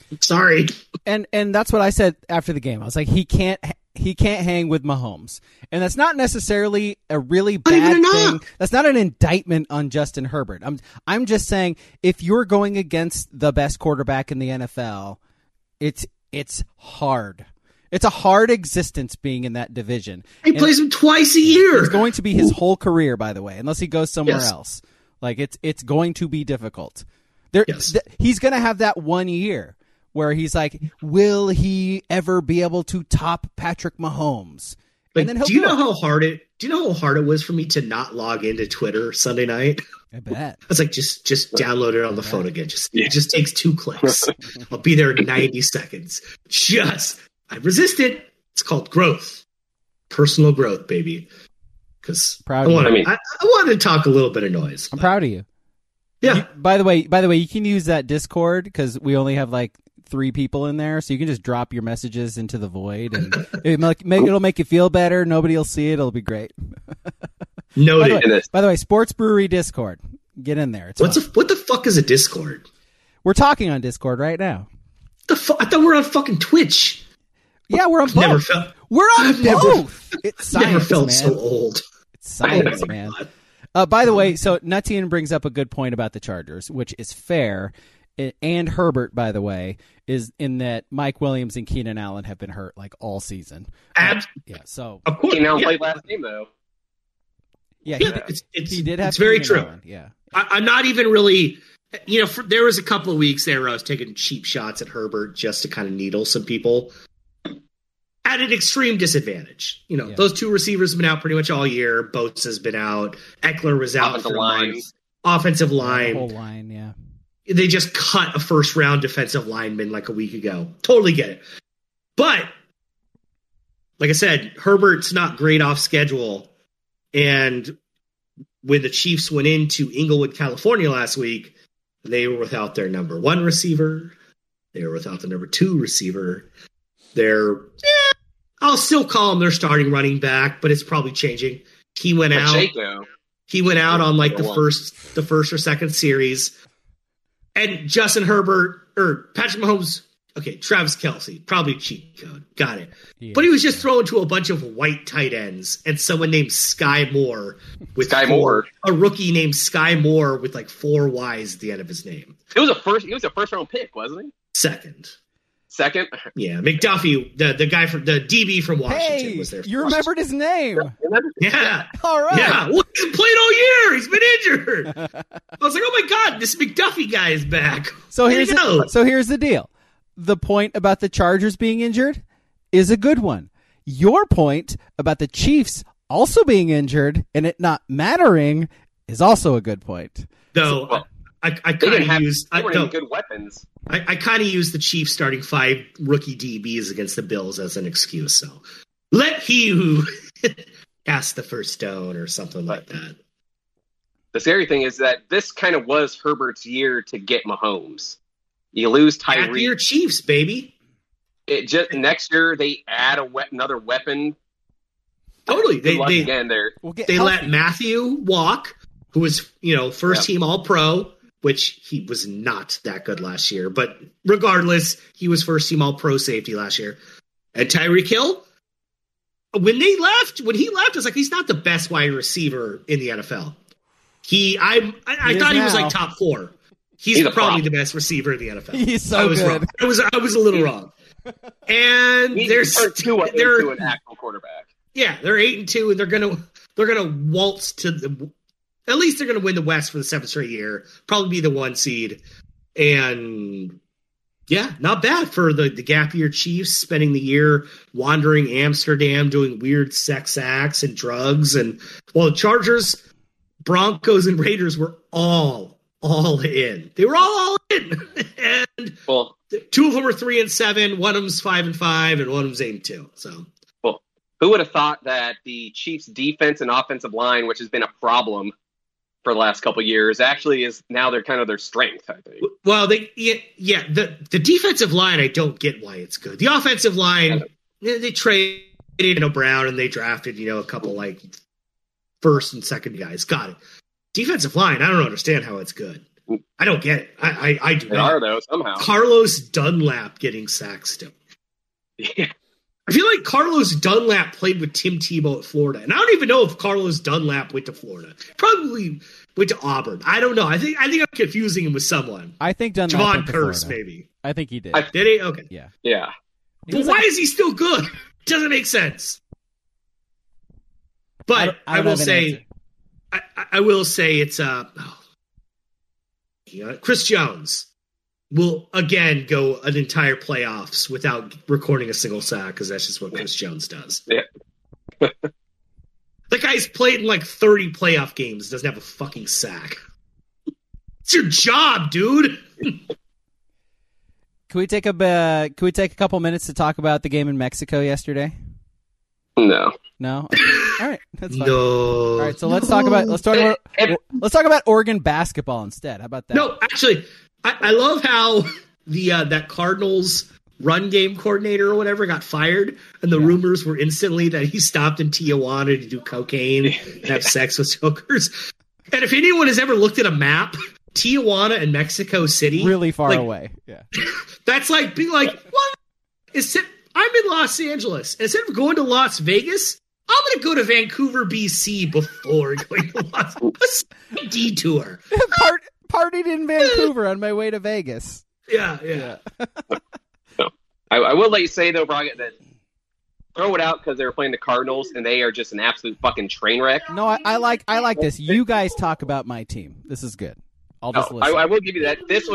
Sorry. And that's what I said after the game. I was like, he can't hang with Mahomes. And that's not necessarily a really bad thing. That's not an indictment on Justin Herbert. I'm just saying, if you're going against the best quarterback in the NFL, it's hard. It's a hard existence being in that division. He plays him twice a year. It's going to be his whole career, by the way, unless he goes somewhere else. Like, it's going to be difficult. He's going to have that 1 year where he's like, will he ever be able to top Patrick Mahomes? Like, do you know how hard it was for me to not log into Twitter Sunday night? I bet. I was like, just download it on the phone again. It just takes 2 clicks. I'll be there in 90 seconds. I resisted. It's called growth. Personal growth, baby. Because I wanted to talk a little bit of noise. I'm proud of you. Yeah. By the way, you can use that Discord because we only have like 3 people in there, so you can just drop your messages into the void, and it'll make you feel better. Nobody will see it. It'll be great. Noted. By the way, Sports Brewery Discord. Get in there. What the fuck is a Discord? We're talking on Discord right now. I thought we were on fucking Twitch. Yeah, we're on both. We're on both. It's science, never felt man. so old. It's science, man. By the way, so Nuttian brings up a good point about the Chargers, which is fair. And Herbert, by the way, is in that Mike Williams and Keenan Allen have been hurt like all season. So of course, Keenan Allen played last game though. Yeah, he did have. It's very Keenan true. Allen. Yeah, I'm not even really. There was a couple of weeks there where I was taking cheap shots at Herbert just to kind of needle some people at an extreme disadvantage. Those 2 receivers have been out pretty much all year. Bosa's been out. Eckler was out for a month. Offensive line. The whole line, yeah. They just cut a first-round defensive lineman like a week ago. Totally get it. But, like I said, Herbert's not great off schedule. And when the Chiefs went into Inglewood, California last week, they were without their number 1 receiver. They were without the number 2 receiver. I'll still call him their starting running back, but it's probably changing. He went out. He went out on like the first or second series. And Justin Herbert or Patrick Mahomes, Travis Kelce, probably cheat code. Got it. Yeah. But he was just throwing to a bunch of white tight ends and someone named Sky Moore. A rookie named Sky Moore with like 4 Y's at the end of his name. He was a first round pick, wasn't he? Second. Yeah, McDuffie, the guy from the DB from Washington was there. You remembered his name? Yeah. All right. Yeah. Well, he's played all year. He's been injured. I was like, oh my god, this McDuffie guy is back. So here's the deal. The point about the Chargers being injured is a good one. Your point about the Chiefs also being injured and it not mattering is also a good point. Though I kind of use good weapons. I kind of use the Chiefs starting 5 rookie DBs against the Bills as an excuse. So let he who cast the first stone or something like that. The scary thing is that this kind of was Herbert's year to get Mahomes. You lose Tyreek. Back your Chiefs, baby. Next year they add another weapon. Totally. They let Matthew walk, who was first team All Pro. Which he was not that good last year. But regardless, he was first team All-Pro safety last year. And Tyreek Hill, when he left, I was like, he's not the best wide receiver in the NFL. I thought he was like top 4. He's probably the best receiver in the NFL. He's so good. Wrong. I was a little wrong. And they're an actual quarterback. Yeah, they're 8-2, and they're gonna waltz to the. At least they're going to win the West for the 7th straight year. Probably be the 1 seed. And, yeah, not bad for the gap year Chiefs spending the year wandering Amsterdam, doing weird sex acts and drugs. And, well, the Chargers, Broncos, and Raiders were all in. They were all in. And 2 of them are 3-7. One of them's 5-5, and one of them's 8-2. So, well, who would have thought that the Chiefs' defense and offensive line, which has been a problem for the last couple of years, actually is now they're kind of their strength, I think. Well, the defensive line, I don't get why it's good. The offensive line, they traded Brown and they drafted, a couple like first and second guys. Got it. Defensive line, I don't understand how it's good. I don't get it. I do They not. are, though, somehow. Carlos Dunlap getting sacked still. Yeah. I feel like Carlos Dunlap played with Tim Tebow at Florida, and I don't even know if Carlos Dunlap went to Florida. Probably went to Auburn. I don't know. I think I'm confusing him with someone. I think Dunlap Javon went to Curse, Florida. maybe. I think he did. Did he? Okay. Yeah. Yeah. But why is he still good? Doesn't make sense. But I will say, I will say it's Chris Jones will again go an entire playoffs without recording a single sack because that's just what Chris Jones does. Yeah. The guy's played in like 30 playoff games, doesn't have a fucking sack. It's your job, dude. Can we take a couple minutes to talk about the game in Mexico yesterday? No. No. All right, that's fine. No. All right, so let's talk about Oregon basketball instead. How about that? No, actually, I love how the that Cardinals run game coordinator or whatever got fired, and the rumors were instantly that he stopped in Tijuana to do cocaine and have sex with hookers. And if anyone has ever looked at a map, Tijuana and Mexico City, really far away. Yeah, that's like being like, what? I'm in Los Angeles. Instead of going to Las Vegas, I'm going to go to Vancouver, BC before going to Las Vegas. Detour. Partied in Vancouver on my way to Vegas. Yeah. No. I will let you say, though, Braga, that throw it out because they were playing the Cardinals, and they are just an absolute fucking train wreck. No, I like this. You guys talk about my team. This is good. I'll just listen. I will give you that. This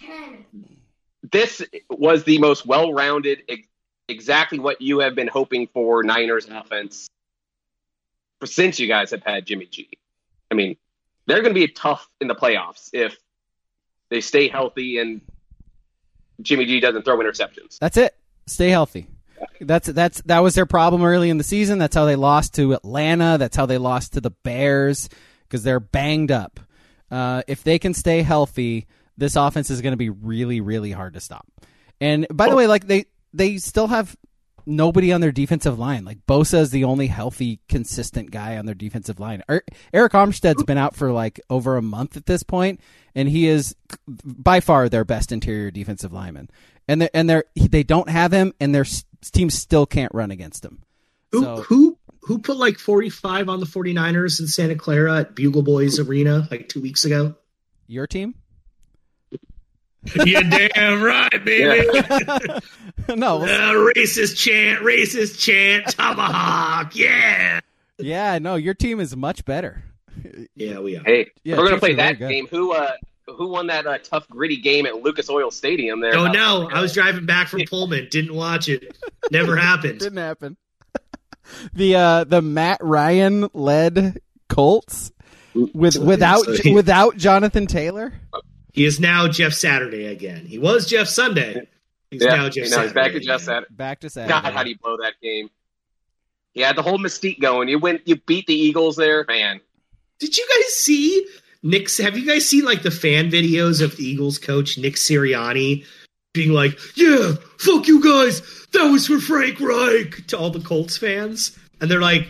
was the most well-rounded, exactly what you have been hoping for Niners offense since you guys have had Jimmy G. I mean, they're going to be tough in the playoffs if they stay healthy and Jimmy G doesn't throw interceptions. That's it. Stay healthy. That was their problem early in the season. That's how they lost to Atlanta. That's how they lost to the Bears because they're banged up. If they can stay healthy, this offense is going to be really, really hard to stop. And by the way, like they still have nobody on their defensive line. Like Bosa is the only healthy, consistent guy on their defensive line. Eric Armstead's been out for like over a month at this point, and he is by far their best interior defensive lineman. And they don't have him, and their team still can't run against him. Who put like 45 on the 49ers in Santa Clara at Bugle Boys Arena like 2 weeks ago? Your team? You're damn right, baby. Yeah. No. Racist chant, tomahawk, yeah. Yeah, no, your team is much better. Yeah, we are. Hey, yeah, we're going to play really that game. Who won that tough, gritty game at Lucas Oil Stadium there? Oh, no. I was driving back from Pullman. Didn't watch it. Never happened. Didn't happen. The Matt Ryan led Colts without Jonathan Taylor. He is now Jeff Saturday again. He was Jeff Sunday. He's now Jeff Saturday. He's back to Jeff Saturday. Back to Saturday. God, how do you blow that game? Yeah, the whole mystique going. You beat the Eagles there, man. Did you guys see have you guys seen like the fan videos of the Eagles coach Nick Sirianni being like, yeah, fuck you guys, that was for Frank Reich, to all the Colts fans? And they're like,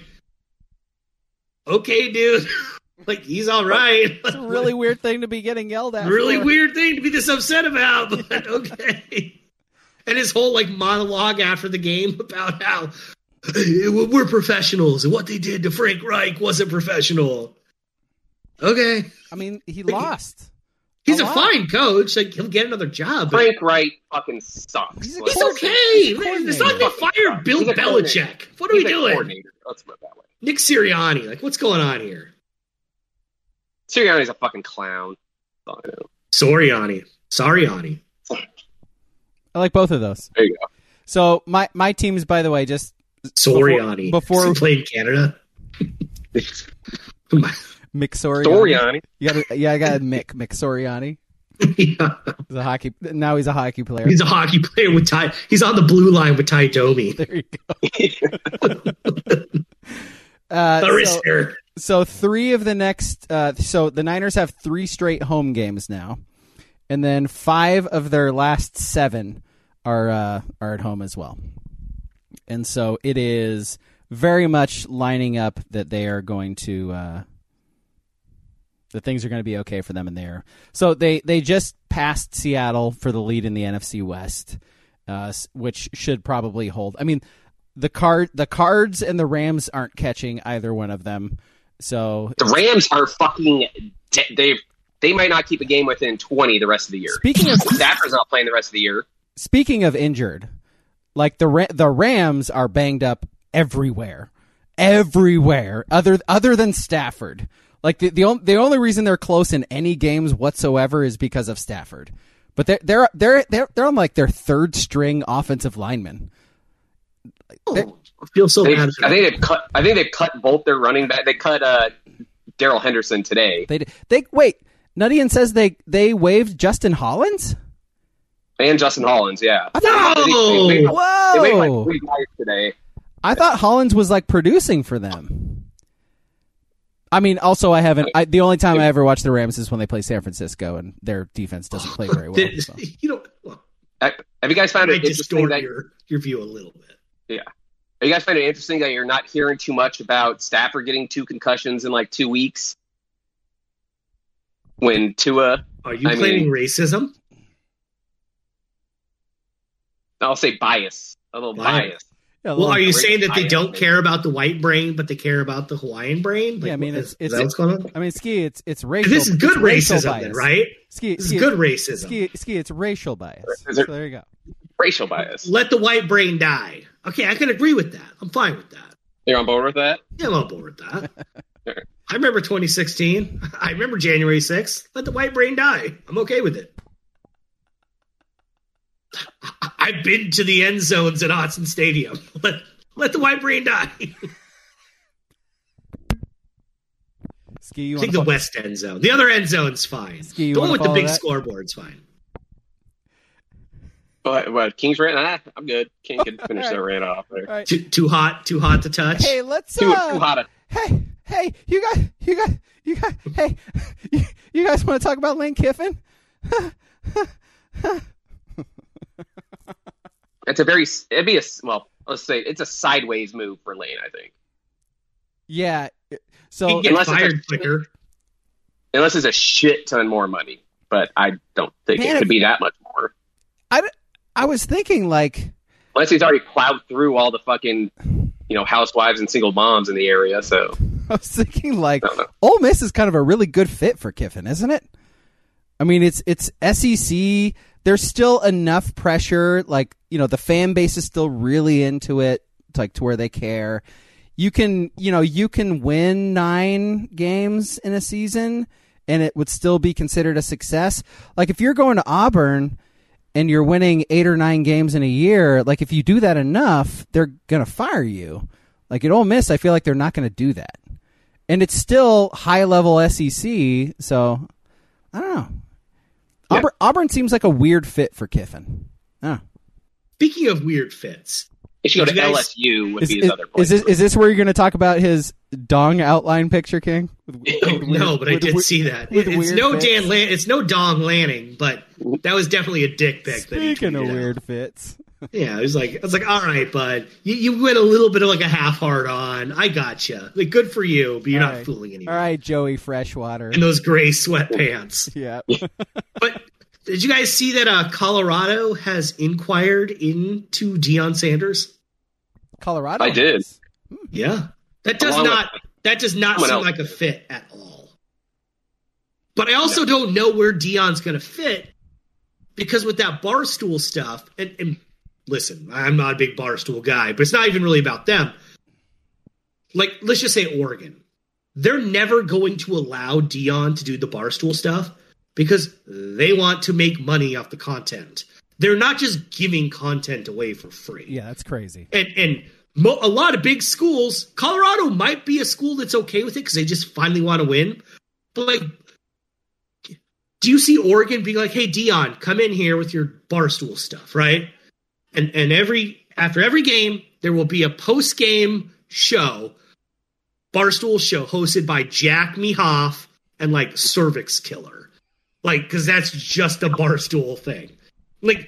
okay, dude. Like, he's all right. It's a really weird thing to be getting yelled at. Really weird thing to be this upset about, but okay. And his whole like monologue after the game about how we're professionals and what they did to Frank Reich wasn't professional. Okay. I mean, he lost. He's a fine coach. Like, he'll get another job. Frank Reich fucking sucks. He's okay. It's not like they fired Bill Belichick. What are we doing? Let's put it that way. Nick Sirianni. Like, what's going on here? Sirianni's a fucking clown. Soriani. I like both of those. There you go. So my teams, by the way, just Soriani. Before he played in Canada. Mick Soriani. I got Mick Soriani. Yeah. He's a hockey player. He's a hockey player with Ty. He's on the blue line with Ty Domi. There you go. So 3 of the next. So the Niners have 3 straight home games now, and then 5 of their last 7 are at home as well. And so it is very much lining up that they are going to that things are going to be okay for them in there. So they just passed Seattle for the lead in the NFC West, which should probably hold. I mean, the Cards and the Rams aren't catching either one of them. So the Rams are fucking they might not keep a game within 20 the rest of the year. Speaking of Stafford's not playing the rest of the year. Speaking of injured, like the Rams are banged up everywhere, other than Stafford. Like the only reason they're close in any games whatsoever is because of Stafford. But they're on like their third string offensive lineman. I feel so bad. I think they've cut both their running back. They cut Darrell Henderson today. They wait. Nuttian says they waived Justin Hollins and Justin Hollins. Yeah. Whoa! They waived like 3 guys today. I thought Hollins was like producing for them. I mean, also I haven't. The only time I ever watch the Rams is when they play San Francisco, and their defense doesn't play very well. So. Have you guys found it interesting that your view a little bit? Yeah. You guys find it interesting that you're not hearing too much about Stafford getting 2 concussions in like 2 weeks? When Tua... Are you claiming racism? I'll say bias. A little bias. Yeah, well, are you saying that they don't care about the white brain, but they care about the Hawaiian brain? Like, yeah, I mean, is that what's going on? I mean, Ski, it's racial. This is good racism, bias. then, right? Ski, this is good racism. Ski, it's racial bias. So there you go. Racial bias. Let the white brain die. Okay, I can agree with that. I'm fine with that. You're on board with that? Yeah, I'm on board with that. I remember 2016. I remember January 6th. Let the white brain die. I'm okay with it. I've been to the end zones at Autzen Stadium. Let the white brain die. Ski, I think the west end zone. The other end zone's fine. Ski, the one with the big that? Scoreboard's fine. What King's rant? I'm good. King can finish that rant off there. Right. Too hot to touch. Hey, let's too hot. Hey, you guys, hey, you guys want to talk about Lane Kiffin? Let's say it's a sideways move for Lane, I think. Yeah. So he gets fired quicker. Unless it's a shit ton more money, but I don't think it could be that much more. I was thinking like, unless he's already plowed through all the fucking, housewives and single moms in the area. So I was thinking like, Ole Miss is kind of a really good fit for Kiffin, isn't it? I mean, it's SEC. There's still enough pressure. Like, the fan base is still really into it, like to where they care. You can win 9 games in a season and it would still be considered a success. Like if you're going to Auburn and you're winning 8 or 9 games in a year, like if you do that enough, they're going to fire you. Like at Ole Miss, I feel like they're not going to do that. And it's still high level SEC. So I don't know. Yeah. Auburn seems like a weird fit for Kiffin. Oh. Speaking of weird fits, he should go to LSU would be his other place. Is this where you're going to talk about his dong outline picture, King? No, but I did see that. It's no Dong Lanning, but that was definitely a dick pic. Speaking of weird fits. Yeah, I was like, all right, bud, you went a little bit of like a half hard on. I gotcha. Like, good for you, but you're not fooling anyone. All right, Joey Freshwater. In those gray sweatpants. Yeah. But did you guys see that Colorado has inquired into Deion Sanders? Colorado? I did. Yeah. That does not seem like a fit at all. But I also don't know where Deion's going to fit, because with that Barstool stuff, and listen, I'm not a big Barstool guy, but it's not even really about them. Like, let's just say Oregon. They're never going to allow Deion to do the Barstool stuff because they want to make money off the content. They're not just giving content away for free. Yeah, that's crazy. And a lot of big schools, Colorado might be a school that's okay with it because they just finally want to win. But like, do you see Oregon being like, "Hey, Deion, come in here with your Barstool stuff," right? And after every game, there will be a post-game show, Barstool show, hosted by Jack Mehoff and like Cervix Killer, like, because that's just a Barstool thing. Like,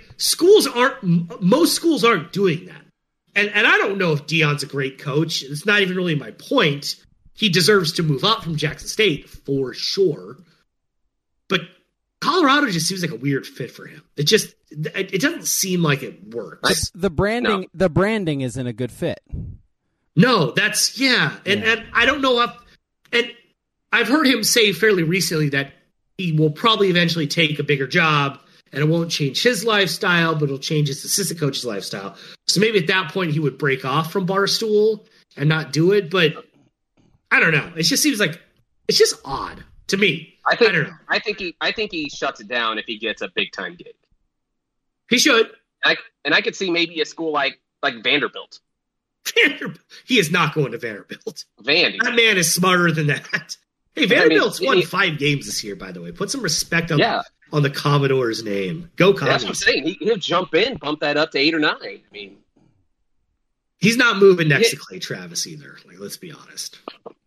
most schools aren't doing that. And I don't know if Deion's a great coach. It's not even really my point. he deserves to move up from Jackson State for sure. But Colorado just seems like a weird fit for him. It doesn't seem like it works. The branding isn't a good fit. No, that's and I don't know and I've heard him say fairly recently that he will probably eventually take a bigger job, and it won't change his lifestyle, but it'll change his assistant coach's lifestyle. So maybe at that point he would break off from Barstool and not do it. But I don't know. It just seems like it's just odd to me. I don't know. I think he shuts it down if he gets a big time gig. He should. And I could see maybe a school like Vanderbilt. He is not going to Vanderbilt. Vandy. That man is smarter than that. Hey, Vanderbilt's won 5 games this year, by the way. Put some respect on the Commodores' name. Go Commies. That's what I'm saying. He'll jump in, bump that up to 8 or 9. I mean, he's not moving next to Clay Travis either. Like, let's be honest.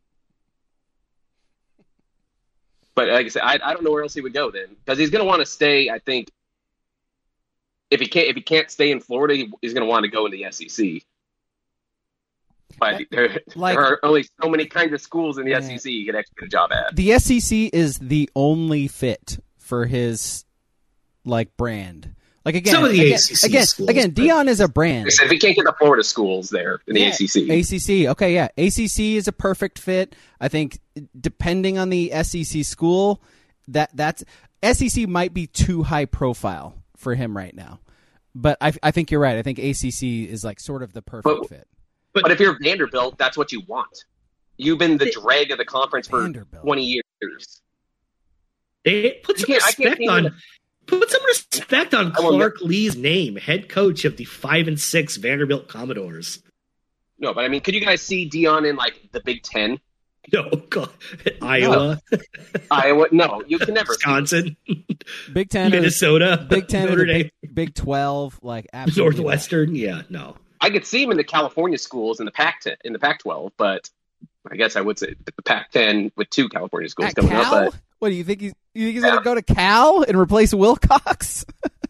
But like I said, I don't know where else he would go then, because he's going to want to stay. I think if he can't stay in Florida, he's going to want to go in the SEC. But there are only so many kinds of schools in the SEC you can actually get a job at. The SEC is the only fit for his brand. Like again, some of the ACC schools, again, Deion is a brand. Like I said, if he can't get the Florida schools there in the ACC. ACC, okay, yeah. ACC is a perfect fit. I think depending on the SEC school, that's SEC might be too high profile for him right now. But I think you're right. I think ACC is sort of the perfect fit. But if you're Vanderbilt, that's what you want. You've been the drag of the conference for 20 years. Put some respect on Clark Lee's name, head coach of the 5-6 Vanderbilt Commodores. No, but I mean, could you guys see Deion in the Big Ten? No, God. Iowa. No. Iowa. No, you can never. Wisconsin. Big Ten, Minnesota. Big 10, Notre Dame. Big 12, absolutely. Northwestern. Yeah, no. I could see him in the California schools in the Pac-12, but I guess I would say the Pac-10 with 2 California schools coming Cal? up. But what do you think? He's going to go to Cal and replace Wilcox?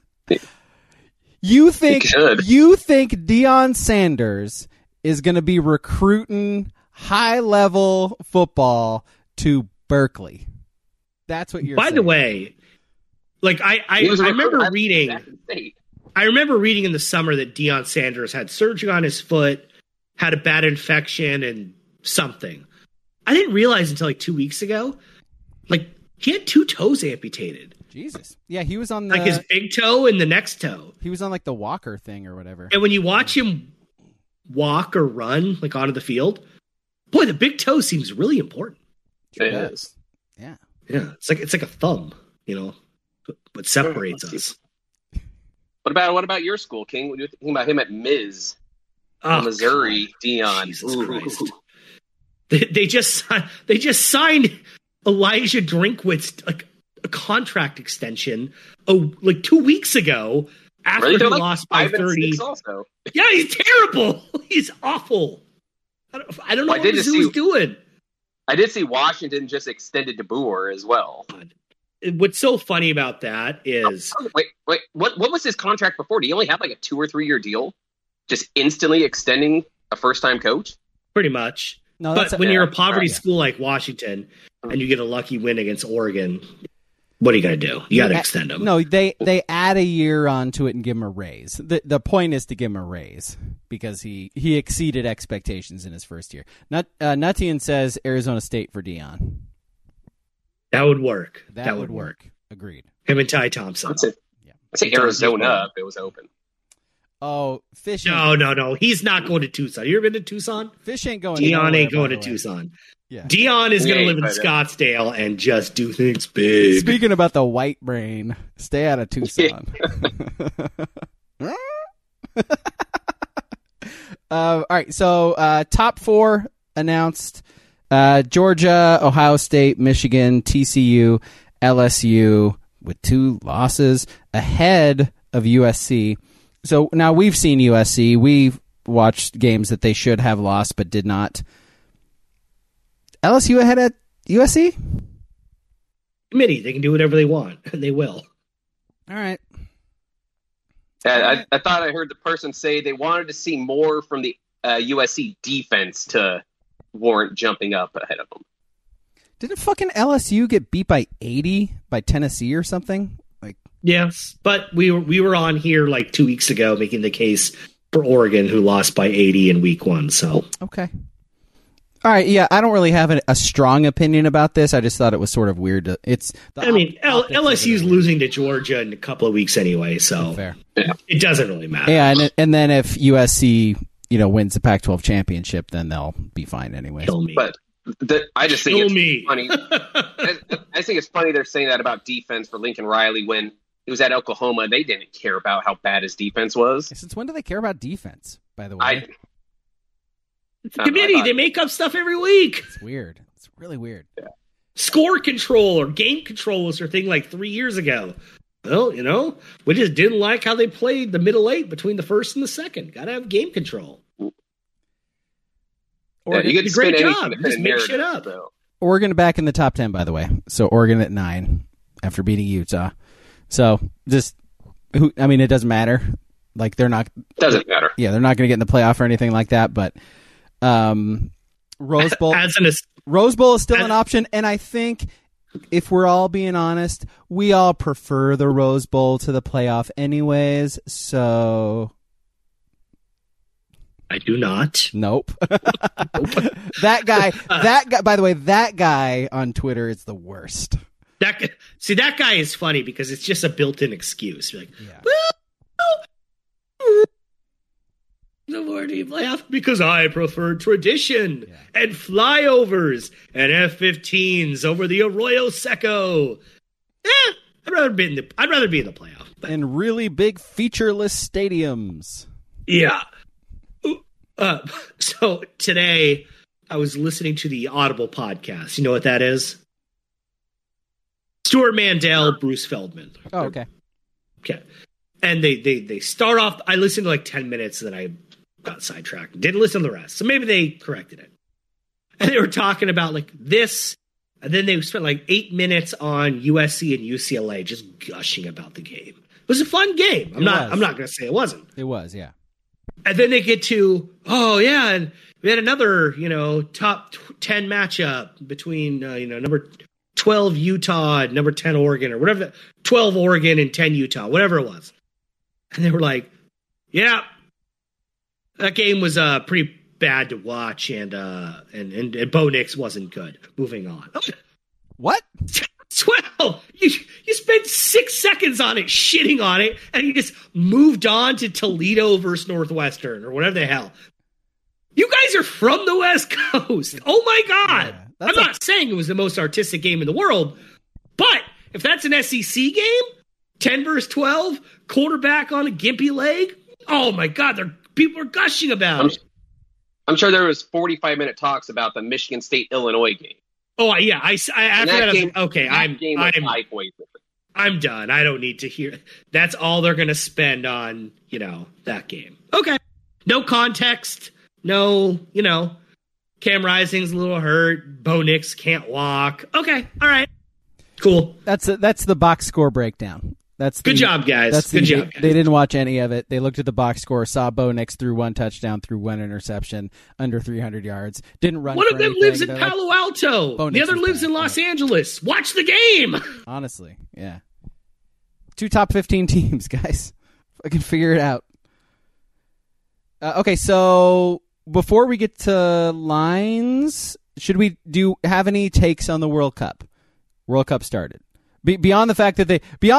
You think Deion Sanders is going to be recruiting high-level football to Berkeley? That's what you're saying. By the way, I remember reading. I remember reading in the summer that Deion Sanders had surgery on his foot, had a bad infection, and something. I didn't realize until 2 weeks ago. He had 2 toes amputated. Jesus. Yeah, he was on his big toe and the next toe. He was on the walker thing or whatever. And when you watch him walk or run onto the field, boy, the big toe seems really important. It is. Yeah. Yeah. It's like a thumb, what separates us. What about your school, King? What do you think about him at Miz? Missouri, Deion. Jesus Christ. They just signed Elijah Drinkwitz a contract extension 2 weeks ago after he lost by 30. Also. Yeah, he's terrible. He's awful. I don't know what Mizzou was doing. I did see Washington just extended DeBoer as well. What's so funny about that is... Wait. What was his contract before? Did he only have a 2 or 3 year deal? Just instantly extending a first-time coach? Pretty much. No, but when you're a poverty school like Washington and you get a lucky win against Oregon, what are you going to do? You got to extend them. No, they add a year onto it and give him a raise. The point is to give him a raise because he exceeded expectations in his first year. Nutian says Arizona State for Deion. That would work. That would work. Agreed. Him and Ty Thompson. I'd say Arizona if it was open. Oh, Fish. No. He's not going to Tucson. You ever been to Tucson? Fish ain't going. Deion ain't going to Tucson. Yeah. Deion is going to live in Scottsdale and just do things big. Speaking about the white brain, stay out of Tucson. All right. So top 4 announced: Georgia, Ohio State, Michigan, TCU, LSU with 2 losses ahead of USC. So now we've seen USC. We've watched games that they should have lost but did not. LSU ahead of USC? Committee. They can do whatever they want, and they will. All right. I thought I heard the person say they wanted to see more from the USC defense to warrant jumping up ahead of them. Didn't fucking LSU get beat by 80 by Tennessee or something? Like, Yes, but we were on here like 2 weeks ago making the case for Oregon, who lost by 80 in week 1. So okay. All right, yeah, I don't really have a strong opinion about this. I just thought it was sort of weird. LSU's losing to Georgia in a couple of weeks anyway, so fair. It doesn't really matter. Yeah, and then if USC, wins the Pac-12 championship, then they'll be fine anyway. Kill me. But I just think Kill it's me. funny. I think it's funny they're saying that about defense for Lincoln Riley when he was at Oklahoma. They didn't care about how bad his defense was. Since when do they care about defense, by the way? It's a committee. They make up stuff every week. It's weird. It's really weird. Yeah. Score control or game control was their thing like 3 years ago. Well, we just didn't like how they played the middle eight between the first and the second. Got to have game control. Yeah, you get to Great spin job. anything. Just make shit up. So. Oregon back in the top 10, by the way. So Oregon at 9 after beating Utah. So it doesn't matter. Like they're not. Doesn't matter. Yeah, they're not going to get in the playoff or anything like that. But Rose Bowl. Rose Bowl is still an option, and I think if we're all being honest, we all prefer the Rose Bowl to the playoff, anyways. So. I do not. Nope. That guy. By the way, that guy on Twitter is the worst. That guy is funny because it's just a built-in excuse. You're like, the Lord playoff because I prefer tradition and flyovers and F-15s over the Arroyo Seco. I'd rather be in the playoff. But. And really big featureless stadiums. Yeah. So today I was listening to the Audible podcast. You know what that is? Stuart Mandel, Bruce Feldman. Oh, okay. Okay. And they start off, I listened to like 10 minutes and then I got sidetracked. Didn't listen to the rest. So maybe they corrected it. And they were talking about like this. And then they spent like 8 minutes on USC and UCLA just gushing about the game. It was a fun game. I'm not going to say it wasn't. It was, yeah. And then they get to, and we had another, top 10 matchup between, number 12 Utah and number 10 Oregon or whatever, 12 Oregon and 10 Utah, whatever it was. And they were like, yeah, that game was pretty bad to watch and Bo Nix wasn't good. Moving on. What? 12. You spent 6 seconds on it, shitting on it, and you just moved on to Toledo versus Northwestern or whatever the hell. You guys are from the West Coast. Oh my God. Yeah, I'm not saying it was the most artistic game in the world, but if that's an SEC game, 10 versus 12, quarterback on a gimpy leg, oh my God, people are gushing about it. I'm sure there was 45-minute talks about the Michigan State-Illinois game. Oh yeah, after that, game, okay, I'm done. I don't need to hear. That's all they're going to spend on, that game. Okay, no context, no, Cam Rising's a little hurt. Bo Nix can't walk. Okay, all right, cool. That's the box score breakdown. Good job, guys. Good job. They didn't watch any of it. They looked at the box score, saw Bo Nix threw 1 touchdown, threw 1 interception, under 300 yards. Didn't run. One of them lives in Palo Alto. The other lives in Los Angeles. Watch the game. Honestly, yeah. 2 top 15 teams, guys. I can figure it out. Okay, so before we get to lines, should we have any takes on the World Cup? World Cup started. Beyond the fact that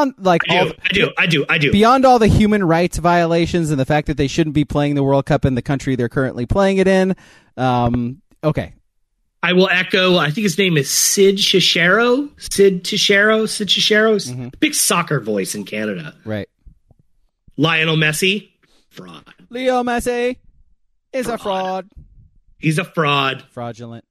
I do. Beyond all the human rights violations and the fact that they shouldn't be playing the World Cup in the country they're currently playing it in. Okay. I will echo, I think his name is Sid Chicharro. Mm-hmm. Big soccer voice in Canada. Right. Lionel Messi, fraud. Leo Messi is a fraud. He's a fraud. Fraudulent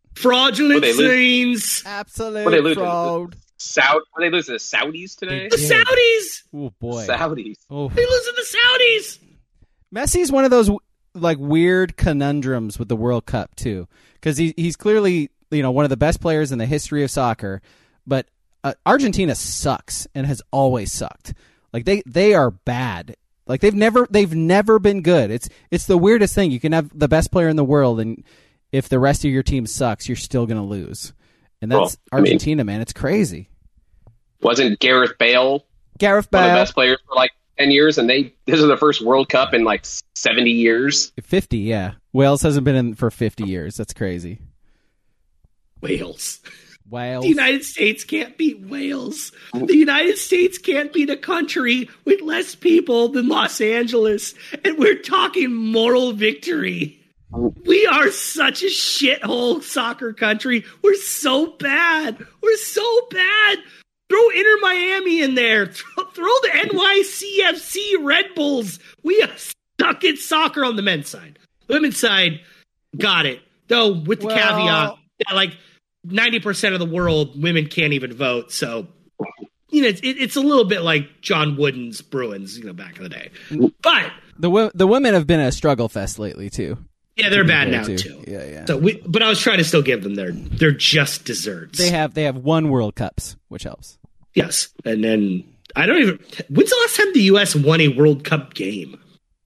scenes. Absolute fraud. Are they losing to the Saudis today? The Saudis! Oh, boy. Saudis. Oh. They losing to the Saudis! Messi's one of those weird conundrums with the World Cup, too. Because he's clearly one of the best players in the history of soccer. But Argentina sucks and has always sucked. They are bad. They've never been good. It's the weirdest thing. You can have the best player in the world and if the rest of your team sucks, you're still going to lose. And that's Argentina, man. It's crazy. Wasn't Gareth Bale one of the best players for like 10 years, and this is their first World Cup in like 70 years? 50, yeah. Wales hasn't been in for 50 years. That's crazy. Wales. Wales. The United States can't beat Wales. The United States can't beat a country with less people than Los Angeles. And we're talking moral victory. We are such a shithole soccer country. We're so bad. We're so bad. Throw Inter Miami in there. Throw the NYCFC Red Bulls. We are stuck at soccer on the men's side. Women's side, got it. Though with the caveat that like 90% of the world, women can't even vote. So, it's a little bit like John Wooden's Bruins, back in the day. But the women have been a struggle fest lately too. Yeah, they're bad now too. Yeah. So but I was trying to still give them their just desserts. They have won World Cups, which helps. Yes, and then when's the last time the U.S. won a World Cup game?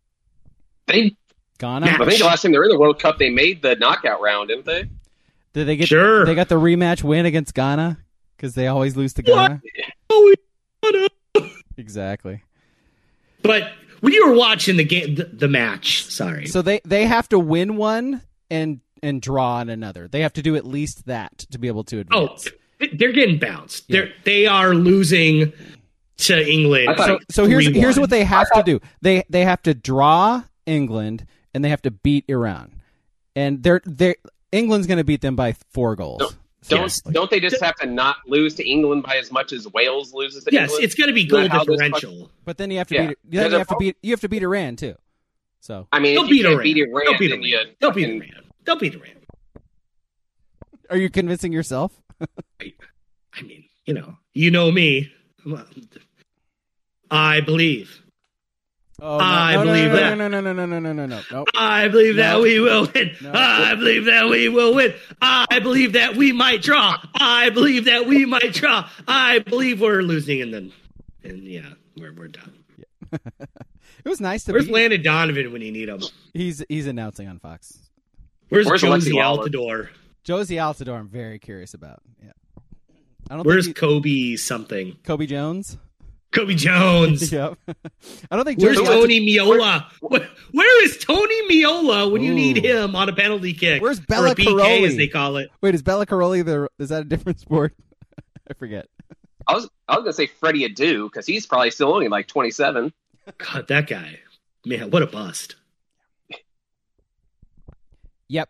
Ghana. I think the last time they were in the World Cup, they made the knockout round, didn't they? Did they get? Sure. They got the rematch win against Ghana because they always lose to Ghana. Exactly. But when you were watching the game, the match, sorry. So they have to win one and draw on another. They have to do at least that to be able to advance. Oh, they're getting bounced. Yeah. They are losing to England. So here's what they have to do. They have to draw England and they have to beat Iran. And England's going to beat them by 4 goals. Don't they just have to not lose to England by as much as Wales loses to England? Yes, it's going to be goal differential. But then you have to beat you have to beat Iran too. So I mean, they'll beat Iran. They'll beat Iran. Are you convincing yourself? I mean, you know me. I believe. Oh, I believe that. No. I believe that we will win. No. I believe that we will win. I believe that we might draw. I believe that we might draw. I believe we're losing, and yeah, we're done. Yeah. It was nice to. Where's Landon Donovan when you need him? He's announcing on Fox. Where's Josie Altidore? Josie Altidore, I'm very curious about. Yeah. Where's Kobe something? Kobe Jones. Kobe Jones. Yep. I don't think. Where's Tony Miola? Where is Tony Miola when you need him on a penalty kick? Where's Bella Caroli, as they call it? Wait, is Bella Caroli is that a different sport? I forget. I was gonna say Freddie Adu because he's probably still only like 27. God, that guy, man, what a bust. Yep.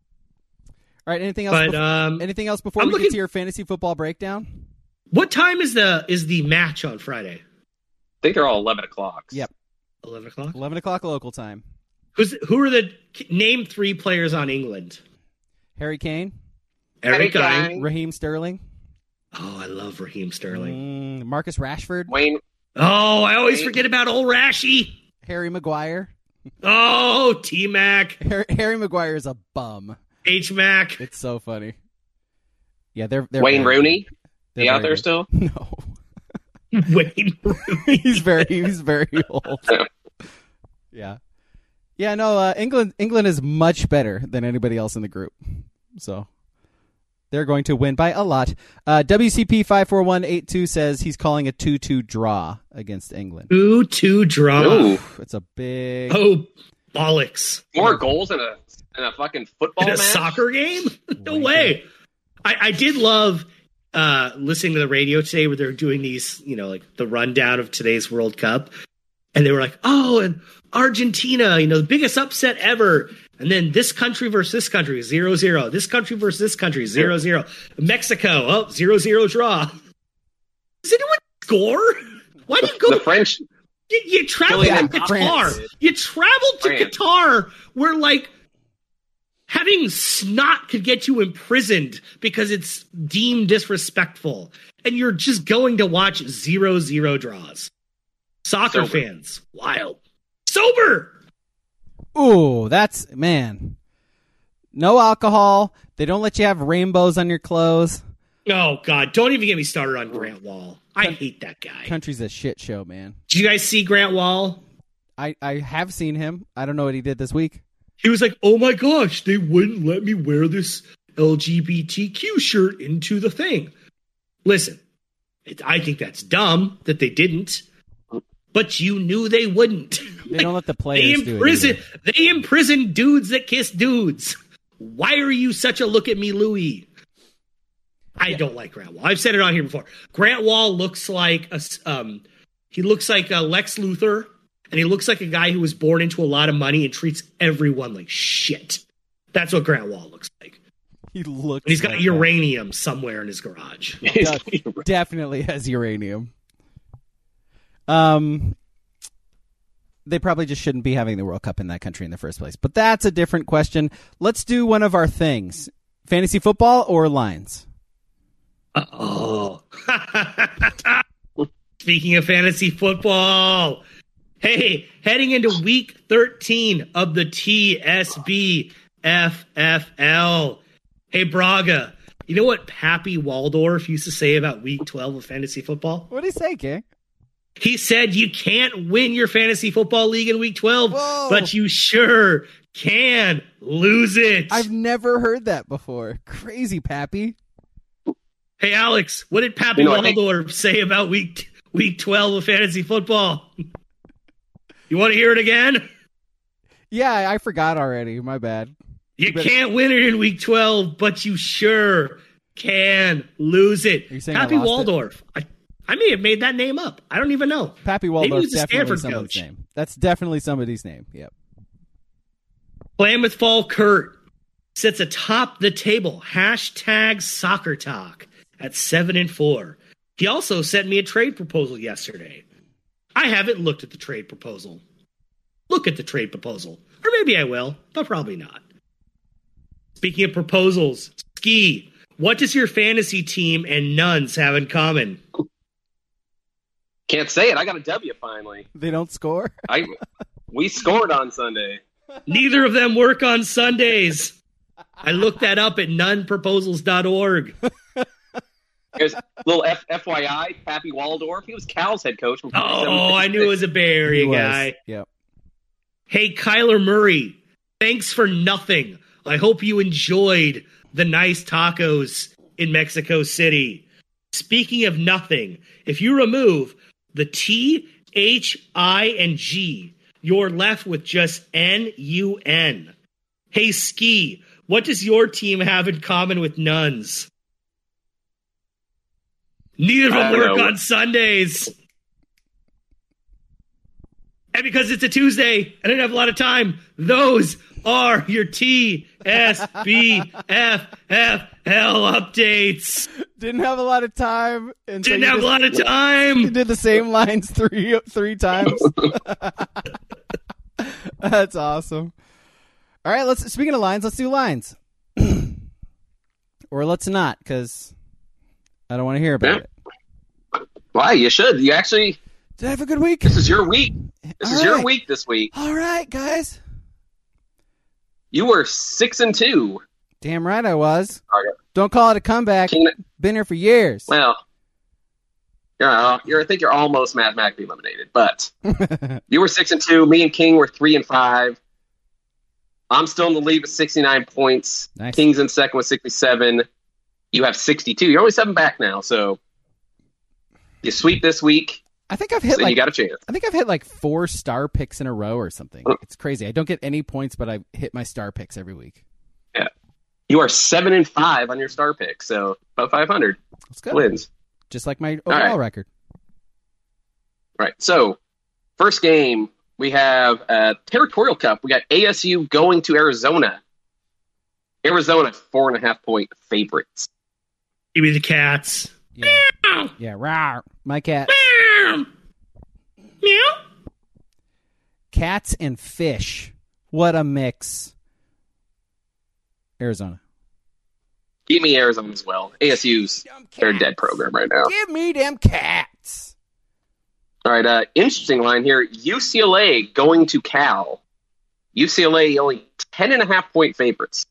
All right. Anything else? Anything else before we get to your fantasy football breakdown? What time is the match on Friday? I think they're all 11 o'clock. Yep. 11 o'clock? 11 o'clock local time. Who are name 3 players on England? Harry Kane. Harry Kane. Raheem Sterling. Oh, I love Raheem Sterling. Marcus Rashford. Wayne. Oh, I always forget about old Rashy. Harry Maguire. Oh, T-Mac. Harry Maguire is a bum. H-Mac. It's so funny. Yeah, they're Wayne Rooney. Is he out there still? No. Wayne Rooney. He's very old. Yeah. Yeah, no, England is much better than anybody else in the group. So they're going to win by a lot. WCP 54182 says he's calling a 2-2 draw against England. 2-2 draw. Ooh. It's a big bollocks. 4 goals in a fucking football match? Soccer game? No way. I did love listening to the radio today where they're doing these, like the rundown of today's World Cup. And they were like, oh, and Argentina, the biggest upset ever. And then this country versus this country, 0-0. This country versus this country, 0-0. Mexico, 0-0 draw. Does anyone score? Why do you go? The French. You travel to Qatar. You travel to Qatar where, having snot could get you imprisoned because it's deemed disrespectful. And you're just going to watch 0-0 draws. Soccer fans. Wild. Sober! Ooh, that's, man. No alcohol. They don't let you have rainbows on your clothes. Oh, God. Don't even get me started on Grant Wall. I hate that guy. Country's a shit show, man. Did you guys see Grant Wall? I have seen him. I don't know what he did this week. He was like, oh my gosh, they wouldn't let me wear this LGBTQ shirt into the thing. Listen, I think that's dumb that they didn't, but you knew they wouldn't. They don't let the players do it either. They imprison dudes that kiss dudes. Why are you such a look at me, Louie? I don't like Grant Wall. I've said it on here before. Grant Wall looks like he looks like a Lex Luthor, and he looks like a guy who was born into a lot of money and treats everyone like shit. That's what Grant Wall looks like. He's got uranium somewhere in his garage. Definitely has uranium. They probably just shouldn't be having the World Cup in that country in the first place. But that's a different question. Let's do one of our things. Fantasy football or lines? Oh. Speaking of fantasy football. Hey, heading into week 13 of the TSB FFL. Hey, Braga, you know what Pappy Waldorf used to say about week 12 of fantasy football? What did he say, King? He said you can't win your fantasy football league in week 12, but you sure can lose it. I've never heard that before. Crazy, Pappy. Hey, Alex, what did Pappy Waldorf say about week 12 of fantasy football? You want to hear it again? Yeah, I forgot already. My bad. You can't win it in week 12, but you sure can lose it. Pappy Waldorf. I may have made that name up. I don't even know. Pappy Waldorf is definitely somebody's name. That's definitely somebody's name. Yep. Klamath Fall Kurt sits atop the table. Hashtag soccer talk at 7-4. He also sent me a trade proposal yesterday. I haven't looked at the trade proposal. Look at the trade proposal. Or maybe I will, but probably not. Speaking of proposals, Ski, what does your fantasy team and Nuns have in common? Can't say it. I got a W finally. They don't score? We scored on Sunday. Neither of them work on Sundays. I looked that up at nunproposals.org. Here's a little FYI, Pappy Waldorf. He was Cal's head coach. I knew it was a Bay Area guy. Yep. Hey, Kyler Murray, thanks for nothing. I hope you enjoyed the nice tacos in Mexico City. Speaking of nothing, if you remove the T, H, I, and G, you're left with just N-U-N. Hey, Ski, what does your team have in common with Nuns? Neither of them work on Sundays. And because it's a Tuesday, I didn't have a lot of time, those are your TSBFFL updates. Didn't have a lot of time. And Didn't have a lot of time. You did the same lines three times. That's awesome. All right, speaking of lines, let's do lines. Or let's not, because I don't want to hear about it. Why? You should. You actually... Did I have a good week? This is your week. This is your week this week. All right, guys. You were 6-2. Damn right I was. Okay. Don't call it a comeback. Been here for years. Well, I think you're almost mathematically eliminated, but you were 6-2. Me and King were 3-5. I'm still in the lead with 69 points. Nice. King's in second with 67. You have 62. You're only 7 back now, so you sweep this week. I think I've hit you got a chance. I think I've hit like 4 star picks in a row or something. It's crazy. I don't get any points, but I hit my star picks every week. Yeah, you are 7-5 on your star pick, so about 500 wins, just like my overall record. Right. So, first game we have Territorial Cup. We got ASU going to Arizona. Arizona 4.5 point favorites. Give me the Cats. Yeah, rawr. My cat. Meow. Cats and fish. What a mix. Arizona. Give me Arizona as well. ASU's their dead program right now. Give me them cats. All right, interesting line here. UCLA going to Cal. UCLA only 10.5 point favorites.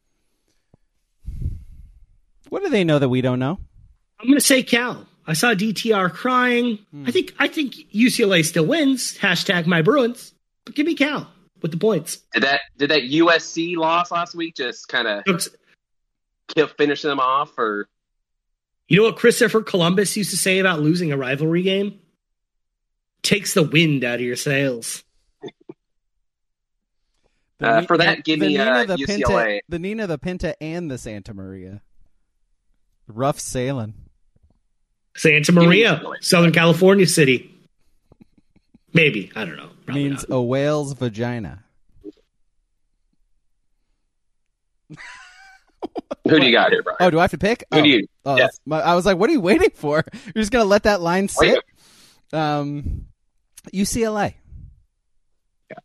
What do they know that we don't know? I'm going to say Cal. I saw DTR crying. I think UCLA still wins. Hashtag my Bruins. But give me Cal with the points. Did that USC loss last week just kind of finish them off? Or you know what Christopher Columbus used to say about losing a rivalry game? Takes the wind out of your sails. For that, give me UCLA. The Nina, the Pinta, and the Santa Maria. Rough sailing. Santa Maria, Southern California city. Maybe. I don't know. Probably means not. a whale's vagina. Who do you got here, Brian? Oh, do I have to pick? Who do you? Yes. I was like, what are you waiting for? You're just going to let that line sit? UCLA. Yeah.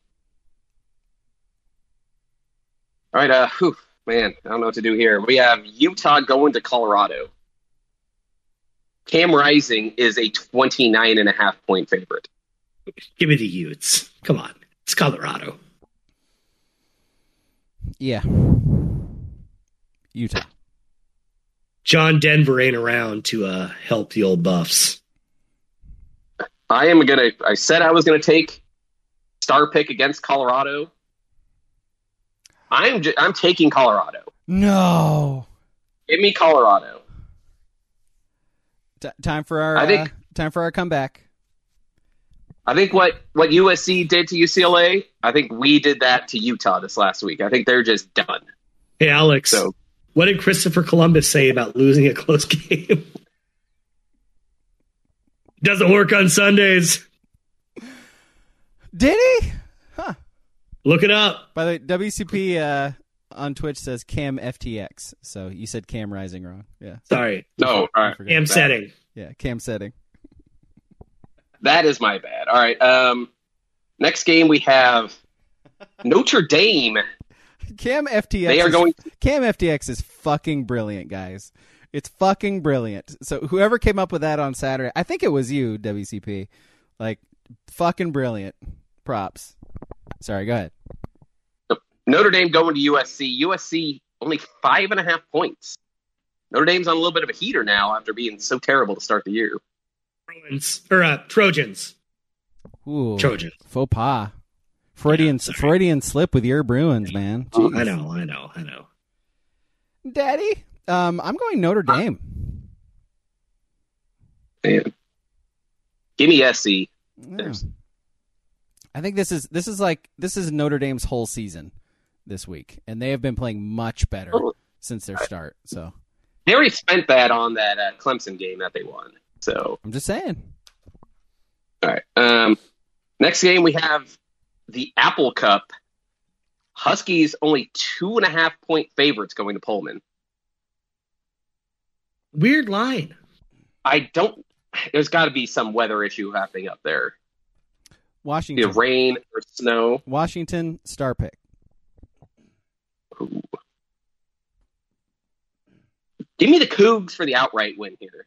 All right. Man, I don't know what to do here. We have Utah going to Colorado. Cam Rising is a 29.5 point favorite. Give me the Utes. Come on. It's Colorado. Yeah. Utah. John Denver ain't around to help the old Buffs. I said I was gonna take star pick against Colorado. I'm taking Colorado. No. Give me Colorado. Time for our comeback. I think what USC did to UCLA, I think we did that to Utah this last week. I think they're just done. Hey, Alex. So, what did Christopher Columbus say about losing a close game? Doesn't work on Sundays. Did he? Huh. Look it up. By the way, WCP on Twitch says Cam FTX. So you said Cam Rising wrong. Yeah. Sorry. No, all right. Cam setting. Yeah, Cam setting. That is my bad. All right. Next game we have Notre Dame. Cam FTX. Cam FTX is fucking brilliant, guys. It's fucking brilliant. So whoever came up with that on Saturday, I think it was you, WCP. Like, fucking brilliant. Props. Sorry, go ahead. Notre Dame going to USC. USC only 5.5 points. Notre Dame's on a little bit of a heater now after being so terrible to start the year. Trojans. Ooh, Trojans. Faux pas. Freudian slip with your Bruins, man. Jeez. I know. Daddy, I'm going Notre Dame. Man. Give me SC. Yeah. I think this is Notre Dame's whole season this week, and they have been playing much better since their start. So they already spent that on that Clemson game that they won. So I'm just saying. All right. Next game we have the Apple Cup. Huskies only 2.5 point favorites going to Pullman. Weird line. There's got to be some weather issue happening up there. Washington. Either rain or snow. Washington, star pick. Ooh. Give me the Cougs for the outright win here.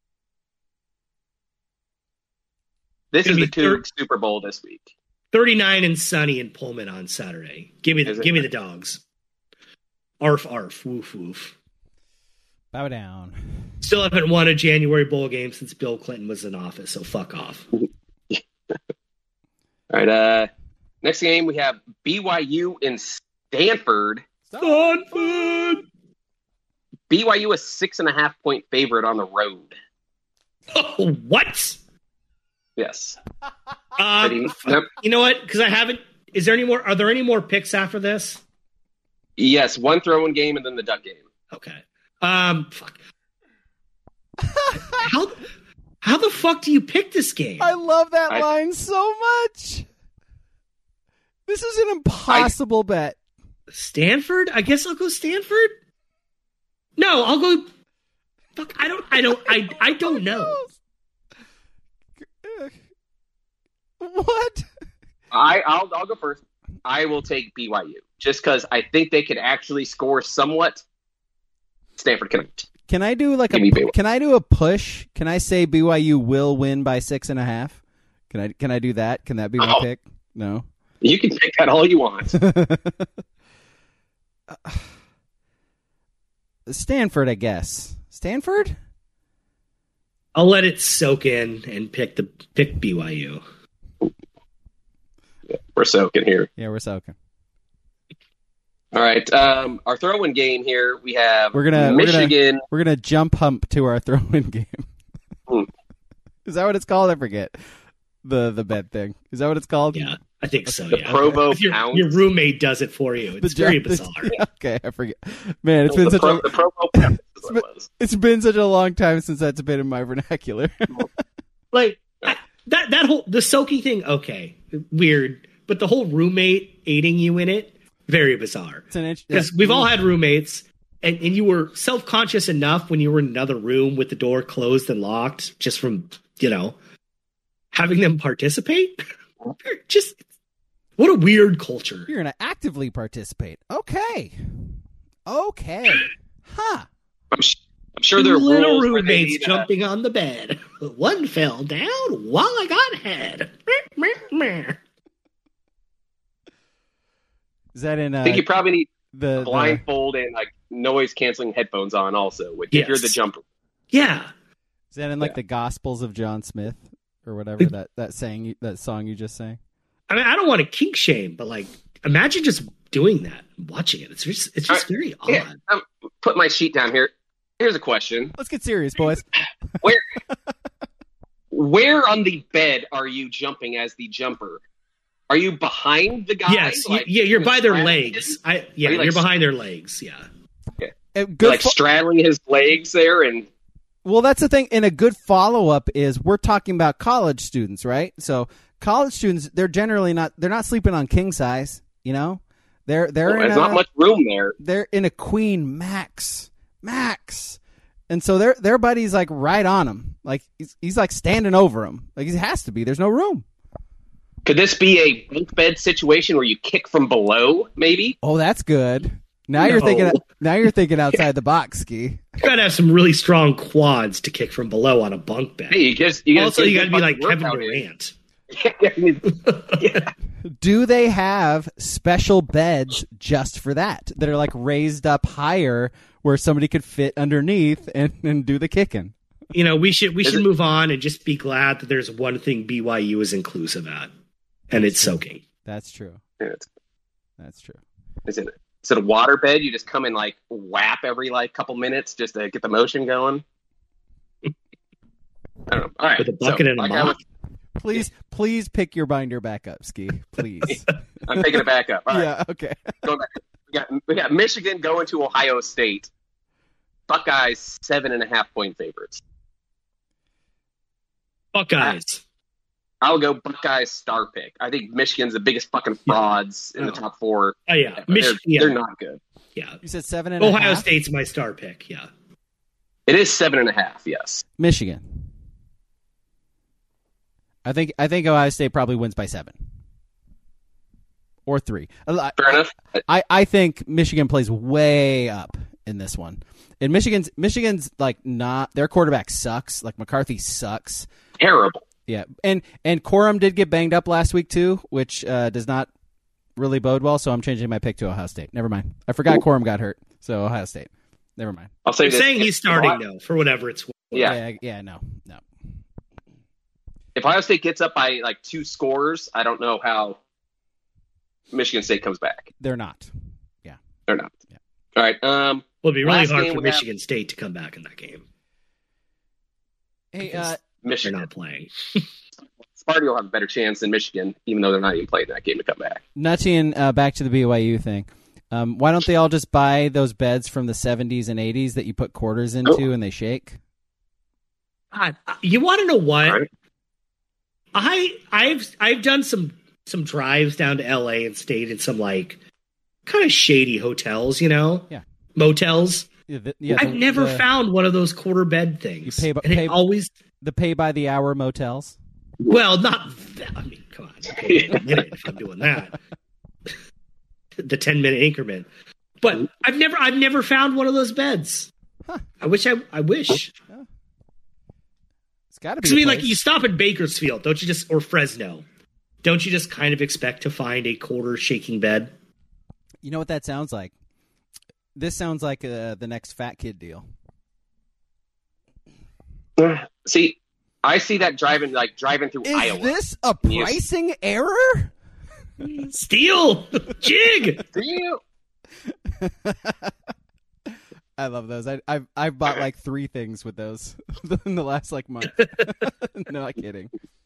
This is the Cougs Super Bowl this week. 39 and sunny in Pullman on Saturday. Give me the dogs. Arf, arf, woof, woof. Bow down. Still haven't won a January bowl game since Bill Clinton was in office, so fuck off. All right. Next game, we have BYU in Stanford. Stanford! BYU a 6.5 point favorite on the road. Oh, what? Yes. You know what? Because I haven't. Is there any more? Are there any more picks after this? Yes, one throw-in game and then the duck game. Okay. Fuck. How the fuck do you pick this game? I love that line so much. This is an impossible bet. Stanford? I guess I'll go Stanford. No, I'll go. Fuck. I don't know. What? I'll go first. I will take BYU just because I think they could actually score somewhat. Stanford cannot. Can I do Can I do a push? Can I say BYU will win by 6.5? Can I do that? Can that be my pick? No. You can pick that all you want. Stanford, I guess. Stanford? I'll let it soak in and pick BYU. We're soaking here. Yeah, we're soaking. All right. Our throw-in game here, we have Michigan. We're gonna jump hump to our throw-in game. Is that what it's called? I forget. The bed thing. Is that what it's called? Yeah, I think so. The Yeah. Provo If your Pounds. roommate does it for you. It's very bizarre. Okay, I forget. Man, it's been such The Provo Pounds is what it was. it's been such a long time since that's been in my vernacular. Like that whole the soaking thing. Okay, weird, but the whole roommate aiding you in it, very bizarre. Because we've all had roommates, and you were self-conscious enough when you were in another room with the door closed and locked, just from having them participate. Just what a weird culture. You're gonna actively participate. Okay. Huh. I'm sure there are little rules where they roommates need, jumping on the bed. One fell down while I got head. Is that in? I think you probably need the blindfold and like noise canceling headphones on also if you're the jumper. Yeah. Is that in like the Gospels of John Smith or whatever that song you just sang? I mean, I don't want to kink shame, but like, imagine just doing that, and watching it. It's just very odd. Yeah, put my sheet down here. Here's a question. Let's get serious, boys. Where on the bed are you jumping as the jumper? Are you behind the guy? Yes, you're by their legs. You're behind their legs. Yeah. Okay. Straddling his legs there, and well, that's the thing. And a good follow-up is we're talking about college students, right? So college students, they're generally not sleeping on king size. There's not much room there. They're in a queen max, and so their buddy's like right on him, like he's like standing over him, like he has to be. There's no room. Could this be a bunk bed situation where you kick from below? Maybe. Oh, that's good. Now you're thinking outside the box, Ski. You gotta have some really strong quads to kick from below on a bunk bed. Hey, you gotta be like Kevin Durant. Yeah. Do they have special beds just for that are like raised up higher where somebody could fit underneath and do the kicking? We should move on and just be glad that there's one thing BYU is inclusive at, and it's soaking. That's true. That's true. Is it a water bed? You just come and like whap every like couple minutes just to get the motion going? I don't know. All right. With a bucket and a mop. Please pick your binder back up, Ski. Please. I'm picking it back up. All right. Yeah, okay. Going back. We got Michigan going to Ohio State. Buckeyes 7.5 point favorites. Buckeyes. I'll go Buckeyes star pick. I think Michigan's the biggest fucking frauds in the top four. Oh yeah, they're not good. Yeah, you said 7.5. Ohio State's my star pick. Yeah, it is 7.5. Yes, Michigan. I think Ohio State probably wins by 7 or 3. Fair enough. I think Michigan plays way up in this one. And Michigan's like not, their quarterback sucks. Like McCarthy sucks. Terrible. Yeah, and Corum did get banged up last week too, which does not really bode well. So I'm changing my pick to Ohio State. Never mind. I forgot Corum got hurt, so Ohio State. Never mind. I'll say You're saying he's starting though, for whatever it's worth. Yeah. No. If Ohio State gets up by like 2 scores, I don't know how Michigan State comes back. They're not. Yeah, they're not. Yeah. All right. Well, it'd be really hard for Michigan State to come back in that game. Hey, Michigan. They're not playing. Sparty will have a better chance than Michigan, even though they're not even playing that game to come back. Nutty, and back to the BYU thing. Why don't they all just buy those beds from the 70s and 80s that you put quarters into and they shake? God, you want to know what? Right. I've done some drives down to LA and stayed in some like kind of shady hotels, motels. I've never found one of those quarter bed things. The pay by the hour motels. Well, not that. I mean, come on, a minute if I'm doing that. The 10-minute increment, but I've never found one of those beds. Huh. I wish. Yeah. It's got to be. I mean, like you stop in Bakersfield, don't you or Fresno? Don't you just kind of expect to find a quarter shaking bed? You know what that sounds like? This sounds like the next Fat Kid deal. See, I see that driving through Iowa. Is this a pricing error? Steal! Jig! I love those. I've bought like 3 things with those in the last like month. No, not kidding.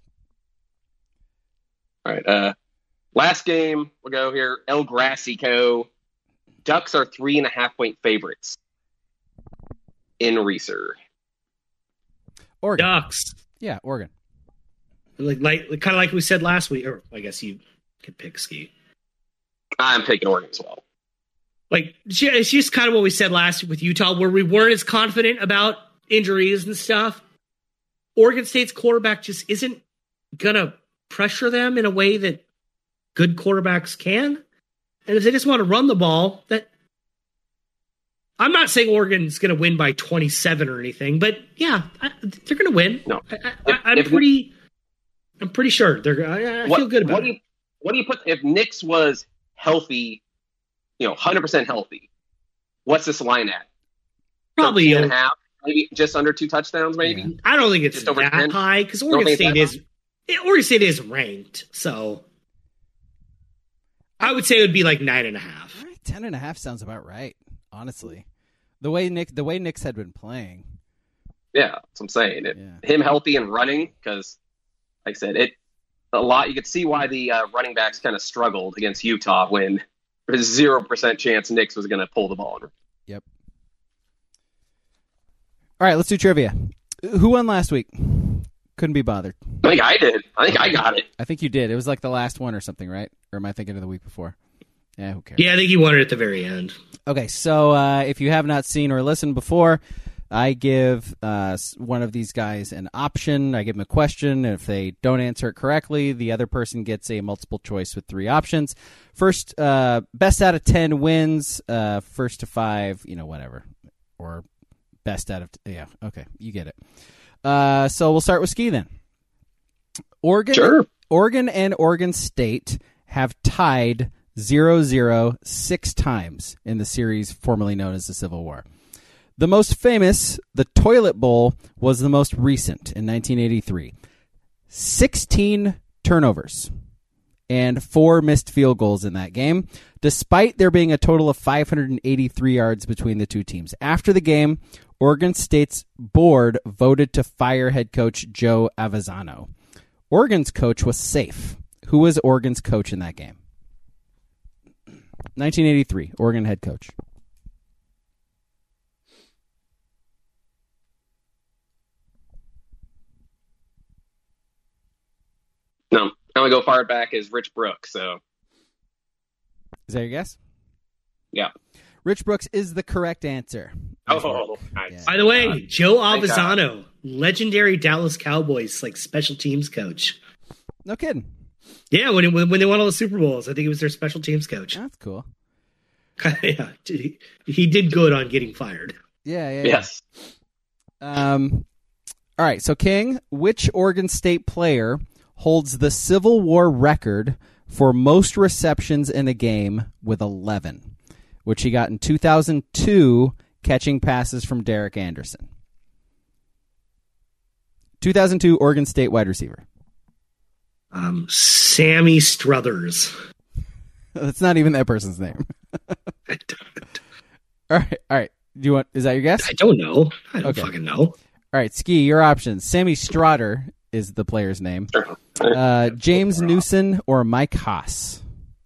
All right. Last game we'll go here. El Grassico. Ducks are 3.5-point favorites in Reeser. Oregon. Ducks. Yeah, Oregon. Like kind of like we said last week, or I guess you could pick Ski. I'm picking Oregon as well. Like, it's just kind of what we said last week with Utah, where we weren't as confident about injuries and stuff. Oregon State's quarterback just isn't gonna pressure them in a way that good quarterbacks can. And if they just want to run the ball, that I'm not saying Oregon's going to win by 27 or anything, but yeah, they're going to win. No, I'm pretty sure they're. I feel good about it. What do you put if Nix was healthy? 100% healthy. What's this line at? Probably 13.5, maybe just under 2 touchdowns. Maybe yeah. I don't think it's just over that 10? high because Oregon State is ranked, so I would say it would be like 9.5. 10.5 sounds about right. Honestly, the way Nix had been playing. Yeah, that's what I'm saying. Him healthy and running, because, like I said, you could see why the running backs kind of struggled against Utah when there's 0% chance Nix was going to pull the ball. Yep. All right, let's do trivia. Who won last week? Couldn't be bothered. I think I did. I think I got it. I think you did. It was like the last one or something, right? Or am I thinking of the week before? Yeah, who cares? Yeah, I think you won it at the very end. Okay, so if you have not seen or listened before, I give one of these guys an option. I give them a question. If they don't answer it correctly, the other person gets a multiple choice with 3 options. First, best out of 10 wins. First to 5, whatever. Or best out of... yeah, okay, you get it. So we'll start with Ski then. Sure. Oregon and Oregon State have tied 0-0 6 times in the series formerly known as the Civil War. The most famous, the Toilet Bowl, was the most recent in 1983. 16 turnovers and 4 missed field goals in that game, despite there being a total of 583 yards between the two teams. After the game, Oregon State's board voted to fire head coach Joe Avezzano. Oregon's coach was safe. Who was Oregon's coach in that game? 1983, Oregon head coach. No, I'm going to go far back as Rich Brooks. So, is that your guess? Yeah. Rich Brooks is the correct answer. Oh, nice. Yeah. By the way, Joe Avezzano, legendary Dallas Cowboys special teams coach. No kidding. Yeah, when they won all the Super Bowls, I think he was their special teams coach. That's cool. Yeah, he did good on getting fired. Yeah. Yes. All right, so King, which Oregon State player holds the Civil War record for most receptions in a game with 11, which he got in 2002 catching passes from Derek Anderson? 2002 Oregon State wide receiver. Sammy Struthers. That's not even that person's name. All right. Do you want? Is that your guess? I don't know. I don't fucking know. All right, Ski, your options. Sammy Strotter is the player's name. James Newson or Mike Haas?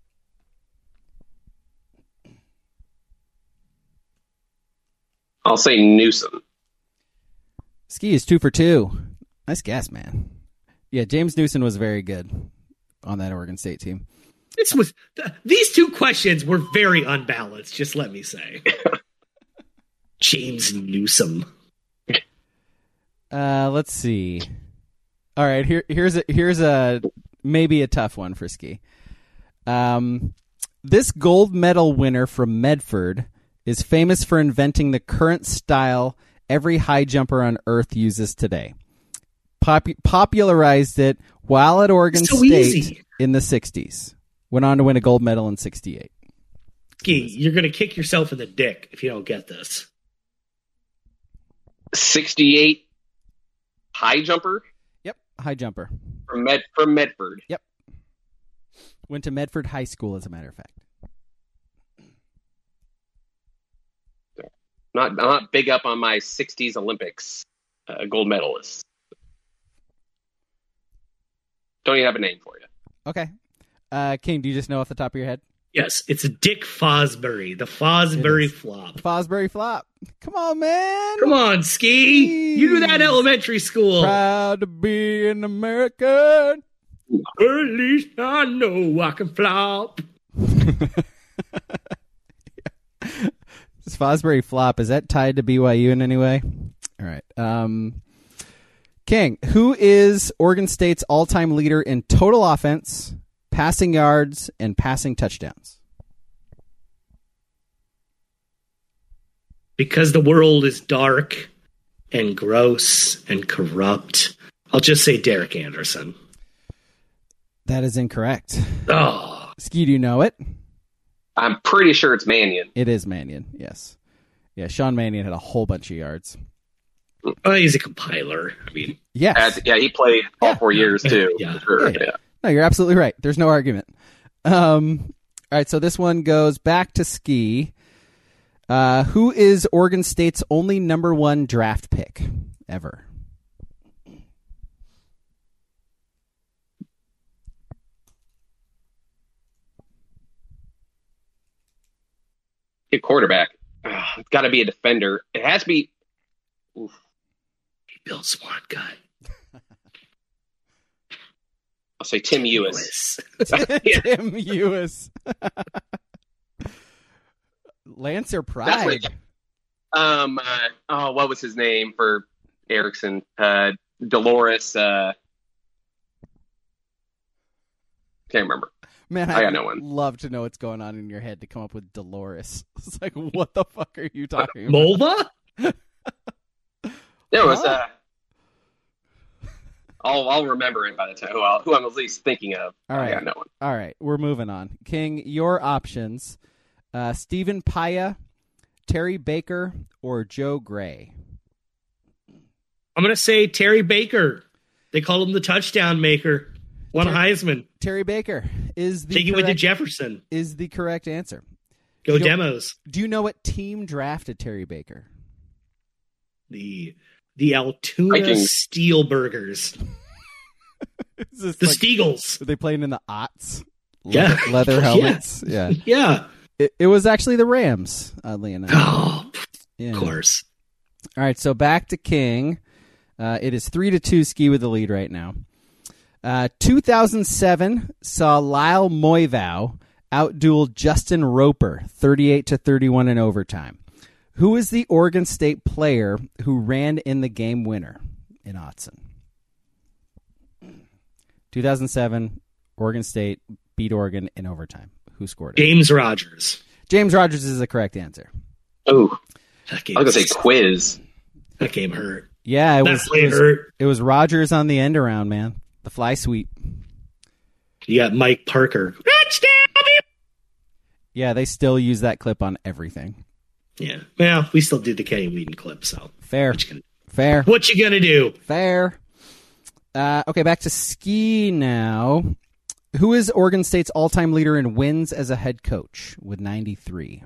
I'll say Newsom. Ski is 2 for 2. Nice guess, man. Yeah, James Newson was very good on that Oregon State team. These 2 questions were very unbalanced, just let me say. James Newsom. Let's see. All right, here's a maybe a tough one for Ski. This gold medal winner from Medford is famous for inventing the current style every high jumper on earth uses today. Popularized it while at Oregon State in the 60s. Went on to win a gold medal in 68. Ski, you're going to kick yourself in the dick if you don't get this. 68 high jumper? Yep, high jumper. From Medford. Yep. Went to Medford High School, as a matter of fact. I'm not big up on my 60s Olympics gold medalists. Don't even have a name for you. Okay. King, do you just know off the top of your head? Yes, it's Dick Fosbury, the Fosbury flop. Fosbury flop. Come on, man. Come on, Ski. You do that in elementary school. Proud to be an American. Or at least I know I can flop. This Fosbury flop, is that tied to BYU in any way? All right. King, who is Oregon State's all-time leader in total offense, passing yards, and passing touchdowns? Because the world is dark and gross and corrupt, I'll just say Derek Anderson. That is incorrect. Oh. Ski, do you know it? I'm pretty sure it's Mannion. It is Mannion, yes. Yeah, Sean Mannion had a whole bunch of yards. Oh, he's a compiler. I mean, yes. He played all 4 years, too. Yeah. For sure. Yeah. Yeah. No, you're absolutely right. There's no argument. All right, so this one goes back to Ski. Who is Oregon State's only number 1 draft pick ever? Get quarterback. It's got to be a defender. It has to be. Oof. Bill Smart guy. I'll say Tim Ewis. Tim Ewis. Lancer Pride. What was his name for Erickson? Dolores. Can't remember. Man, I got no one. Love to know what's going on in your head to come up with Dolores. It's like, what the fuck are you talking about? Mulva? There was. I'll remember it by the time who I'm at least thinking of. All right. I got no one. All right, we're moving on. King, your options: Stephen Paya, Terry Baker, or Joe Gray. I'm going to say Terry Baker. They call him the touchdown maker. Won a Heisman. Terry Baker is the Taking with the Jefferson. Is the correct answer. Go Demos. Do you know what team drafted Terry Baker? The Altoona Vikings. Steelburgers. The Steagles. Are they playing in the Otts? Yeah. Leather helmets? Yeah. Yeah. It was actually the Rams, oddly enough. Oh, yeah. Of course. All right, so back to King. It is 3-2 Ski with the lead right now. 2007 saw Lyle Moivau outduel Justin Roper 38-31 in overtime. Who is the Oregon State player who ran in the game winner in Autzen? 2007, Oregon State beat Oregon in overtime. Who scored it? James Rogers. James Rogers is the correct answer. Oh, I was going to say Quiz. That game hurt. Yeah, it was Rogers on the end around, man. The fly sweep. You got Mike Parker. Yeah, they still use that clip on everything. Yeah. Well, we still did the Kenny Wheaton clip, so. Fair. Fair. What you gonna do? Fair. Okay, back to Ski now. Who is Oregon State's all-time leader in wins as a head coach with 93?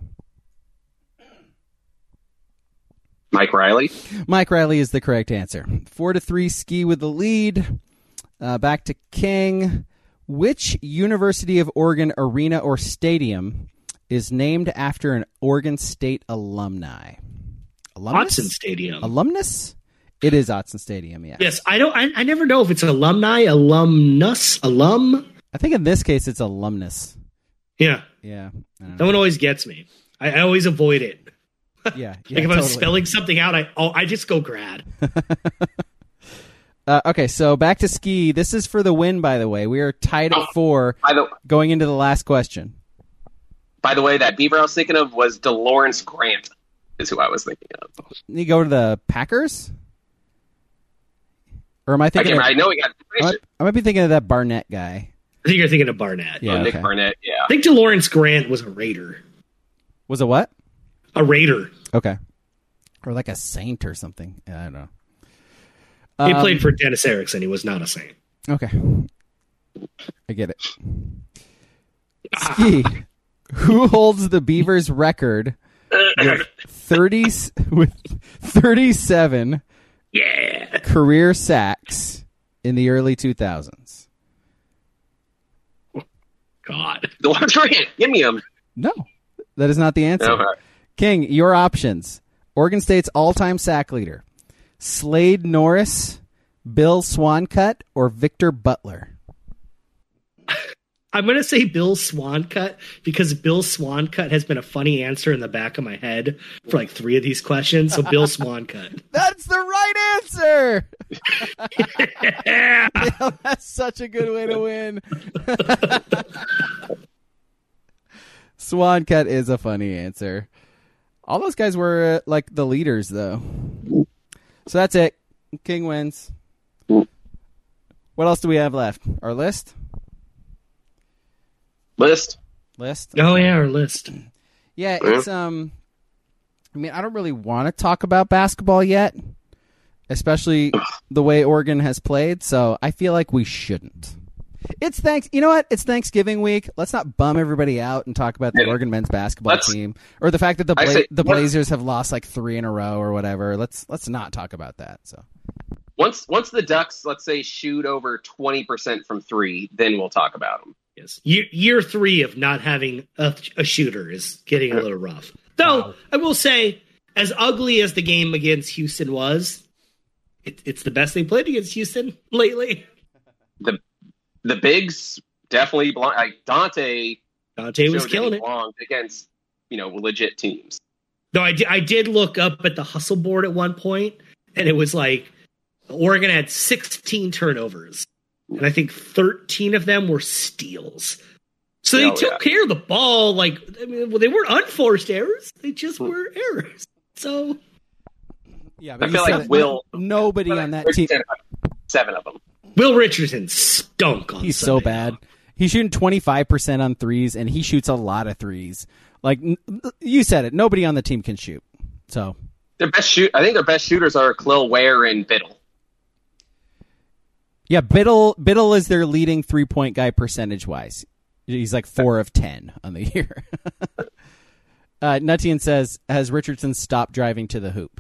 Mike Riley. Mike Riley is the correct answer. 4-3 Ski with the lead. Back to King. Which University of Oregon arena or stadium is named after an Oregon State alumni? Autzen Stadium. Alumnus? It is Autzen Stadium, yeah. Yes, I never know if it's alumni, alumnus, alum. I think in this case it's alumnus. Yeah. Yeah. That one always gets me. I always avoid it. Yeah. Like if I'm spelling something out, I just go grad. Okay, so back to Ski. This is for the win, by the way. We are tied at 4 going into the last question. By the way, that Beaver I was thinking of was DeLawrence Grant is who I was thinking of. You go to the Packers? Or am I thinking I know he got I might be thinking of that Barnett guy. I think you're thinking of Barnett. Yeah, Nick Barnett, yeah. I think DeLawrence Grant was a Raider. Was a what? A Raider. Okay. Or like a Saint or something. I don't know. He played for Dennis Erickson. He was not a Saint. Okay. I get it. Ski, who holds the Beavers' record with 37 career sacks in the early 2000s? God. Give me them. No, that is not the answer. No, right. King, your options. Oregon State's all-time sack leader. Slade Norris, Bill Swancutt, or Victor Butler? I'm going to say Bill Swancutt because Bill Swancutt has been a funny answer in the back of my head for like 3 of these questions. So Bill Swancutt. That's the right answer. Yeah. Yeah, that's such a good way to win. Swancutt is a funny answer. All those guys were like the leaders, though. So that's it. King wins. What else do we have left? Our list? List. Oh yeah, our list. Yeah, it's I mean, I don't really want to talk about basketball yet, especially the way Oregon has played, so I feel like we shouldn't. You know what? It's Thanksgiving week. Let's not bum everybody out and talk about the Oregon men's basketball team or the fact that the Blazers have lost like 3 in a row or whatever. Let's not talk about that. So Once the Ducks, let's say, shoot over 20% from 3, then we'll talk about them. Yes. Year 3 of not having a shooter is getting a little rough. Though, I will say, as ugly as the game against Houston was, it's the best they played against Houston lately. The bigs definitely belong. Like Dante was killing it against legit teams. No, I did look up at the hustle board at one point, and it was like Oregon had 16 turnovers, and I think 13 of them were steals. So they took care of the ball. Like, I mean, they weren't unforced errors; they just were errors. So, yeah, but I feel like nobody on that team. 7 of them. Will Richardson stunk on He's Sunday, so bad. He's shooting 25% on threes, and he shoots a lot of threes. Like, you said it. Nobody on the team can shoot. So I think their best shooters are Khalil Ware and Biddle. Yeah, Biddle is their leading 3-point guy percentage-wise. He's like 4 of 10 on the year. Nutian says, has Richardson stopped driving to the hoop?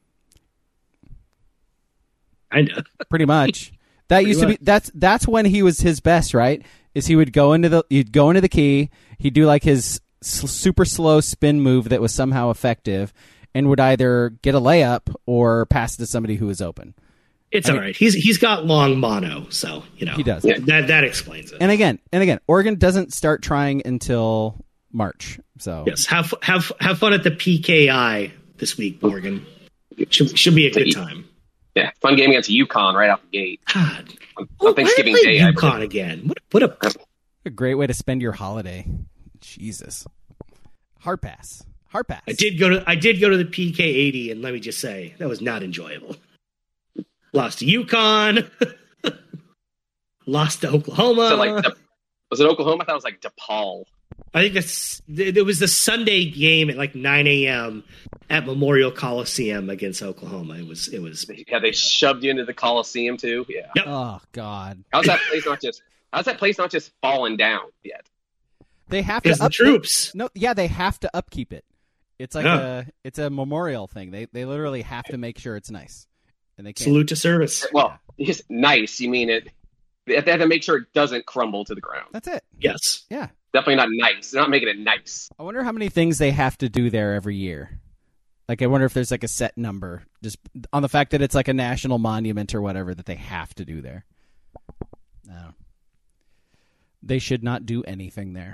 I know. Pretty much. That used to be that's when he was his best, right? Is he'd go into the key, he'd do like his super slow spin move that was somehow effective, and would either get a layup or pass it to somebody who was open. It's all right. He's got long mono, so he does. Yeah, that explains it. And again, Oregon doesn't start trying until March. So yes, have fun at the PKI this week, Oregon. Should be a good time. Yeah, fun game against UConn right out the gate. God, on Thanksgiving Day. UConn again. What a great way to spend your holiday. Jesus, hard pass. I did go to the PK80, and let me just say that was not enjoyable. Lost to UConn. Lost to Oklahoma. So was it Oklahoma? I thought it was like DePaul. I think it was the Sunday game at like 9 a.m. at Memorial Coliseum against Oklahoma. It was. Yeah, they shoved you into the Coliseum too. Yeah. Yep. Oh God. How's that place not just fallen down yet? They have to the troops. No, yeah, they have to upkeep it. It's like it's a memorial thing. They literally have to make sure it's nice, and they can't. Salute to service. Well, it's nice. You mean it? They have to make sure it doesn't crumble to the ground. That's it. Yes. Yeah. Definitely not nice. They're not making it nice. I wonder how many things they have to do there every year. Like, I wonder if there's like a set number, just on the fact that it's like a national monument or whatever that they have to do there. No. They should not do anything there.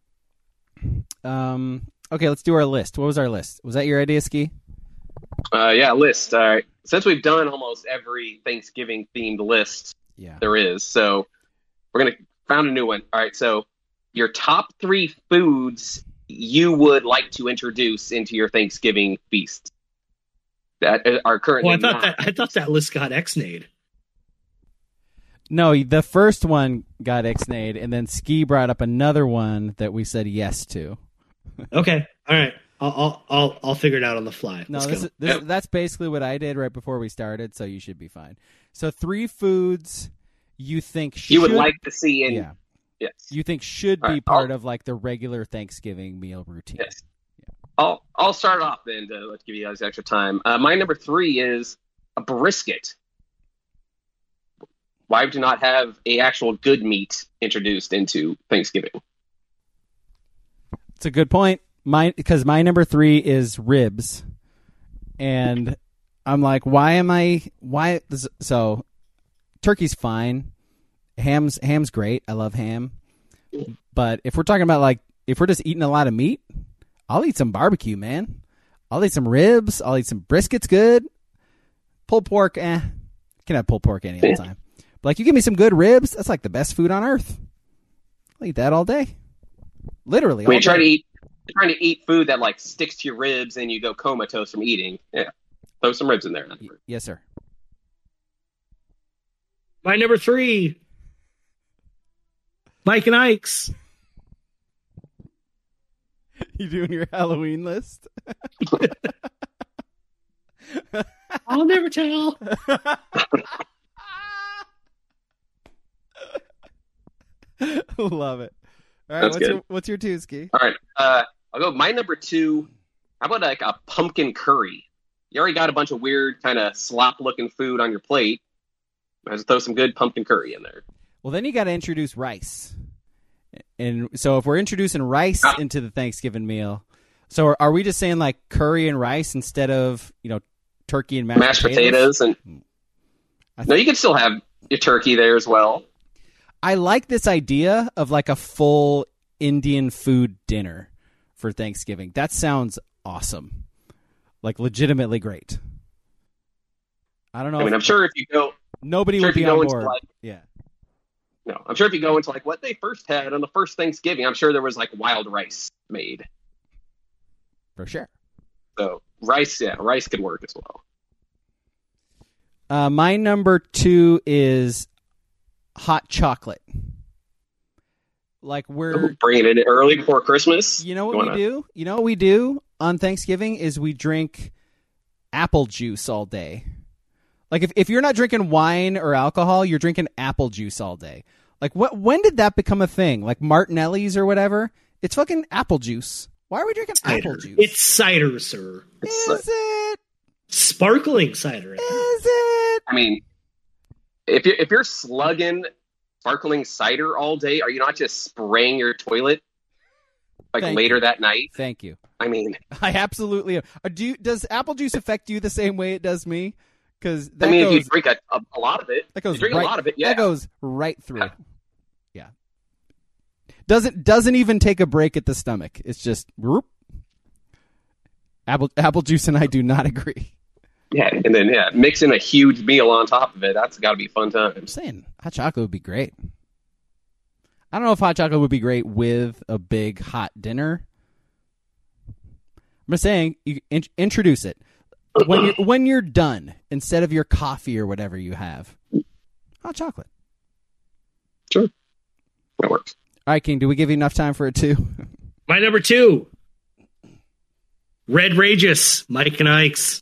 Okay, let's do our list. What was our list? Was that your idea, Ski? Yeah, list. All right. Since we've done almost every Thanksgiving themed list there is, so we're going to found a new one. All right, so your top 3 foods you would like to introduce into your Thanksgiving feast that are currently I thought that list got X-nayed. No, the first one got X-nayed, and then Ski brought up another one that we said yes to. Okay, all right. I'll figure it out on the fly. No, that's basically what I did right before we started, so you should be fine. So 3 foods you think you would like to see in Yes. You think should All be right, part of like the regular Thanksgiving meal routine. Yes. I'll start off then to let's give you guys extra time. My number 3 is a brisket. Why would you not have a actual good meat introduced into Thanksgiving? It's a good point. Because my number 3 is ribs, and I'm like, why? So, turkey's fine. Ham's great. I love ham. But if we're talking about like, if we're just eating a lot of meat, I'll eat some barbecue, man. I'll eat some ribs. I'll eat some brisket's good. Pulled pork, can have pulled pork any other time. But like, you give me some good ribs, that's like the best food on earth. I'll eat that all day. Literally. When you're trying to eat food that like sticks to your ribs and you go comatose from eating, throw some ribs in there. Yes, sir. My number 3, Mike and Ike's. You doing your Halloween list? I'll never tell. Love it. All right, what's your 2, Ski? All right, I'll go. My number 2. How about like a pumpkin curry? You already got a bunch of weird kind of slop-looking food on your plate. Might as well throw some good pumpkin curry in there. Well, then you got to introduce rice. And so if we're introducing rice into the Thanksgiving meal, so are we just saying like curry and rice instead of, turkey and mashed potatoes? And no, you can still have your turkey there as well. I like this idea of like a full Indian food dinner for Thanksgiving. That sounds awesome. Like legitimately great. I don't know. I mean, I'm sure if you go, nobody would be on board. Yeah. No, I'm sure if you go into like what they first had on the first Thanksgiving, I'm sure there was like wild rice made. For sure. So rice could work as well. My number 2 is hot chocolate. Like we're bringing it in early before Christmas. You know what we do? You know what we do on Thanksgiving is we drink apple juice all day. Like if you're not drinking wine or alcohol, you're drinking apple juice all day. Like when did that become a thing? Like Martinelli's or whatever? It's fucking apple juice. Why are we drinking apple juice? It's cider, sir. Is it? Sparkling cider. Is it? I mean, if you're slugging sparkling cider all day, are you not just spraying your toilet later that night? Thank you. I mean, I absolutely am. Does apple juice affect you the same way it does me? Because if you drink a lot of it, that goes you drink right, a lot of it. Yeah, that goes right through. Yeah, doesn't even take a break at the stomach. It's just whoop. Apple juice and I do not agree. Yeah, and then mix in a huge meal on top of it. That's got to be fun times. I'm saying hot chocolate would be great. I don't know if hot chocolate would be great with a big hot dinner. I'm just saying, you introduce it when you're done instead of your coffee or whatever you have. Hot chocolate. Sure, that works. All right, King. Do we give you enough time for it too? My number 2, Red Rageous, Mike and Ike's.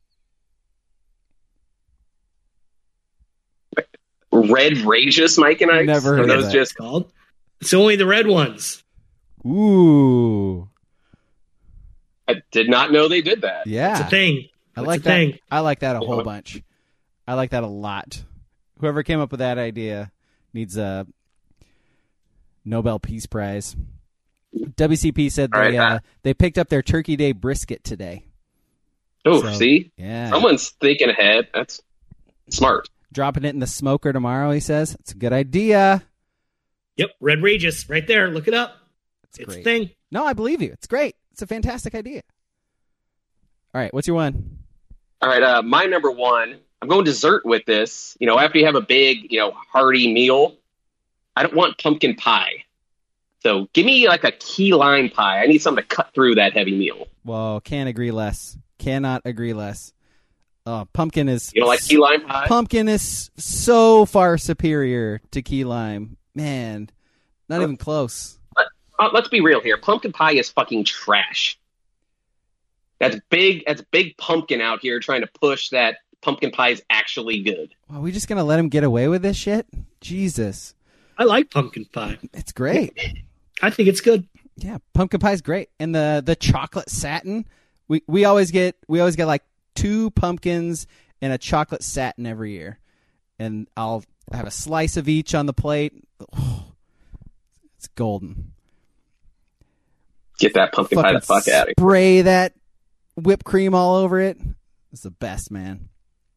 Red Rageous, Mike and Ike's? Never heard of that. Just called. It's only the red ones. Ooh. I did not know they did that. Yeah. It's a thing. I like that. I like that a whole bunch. I like that a lot. Whoever came up with that idea needs a Nobel Peace Prize. WCP said they picked up their Turkey Day brisket today. Oh, see? Yeah. Someone's thinking ahead. That's smart. Dropping it in the smoker tomorrow, he says. It's a good idea. Yep, Red Rageous, right there. Look it up. It's great. a thing. No, I believe you. It's great. It's a fantastic idea. All right, what's your 1? All right, my number 1. I'm going dessert with this. After you have a big, hearty meal, I don't want pumpkin pie. So give me like a key lime pie. I need something to cut through that heavy meal. Well, can't agree less. Cannot agree less. Pumpkin is... You don't like key lime pie? Pumpkin is so far superior to key lime. Man, not even close. Let's be real here. Pumpkin pie is fucking trash. That's big pumpkin out here trying to push that pumpkin pie is actually good. Are we just going to let him get away with this shit? Jesus. I like pumpkin pie. It's great. I think it's good. Yeah, pumpkin pie is great, and the chocolate satin. We always get like 2 pumpkins and a chocolate satin every year, and I'll have a slice of each on the plate. Oh, it's golden. Get that pumpkin pie the fuck out of here. Spray that whipped cream all over it. It's the best, man.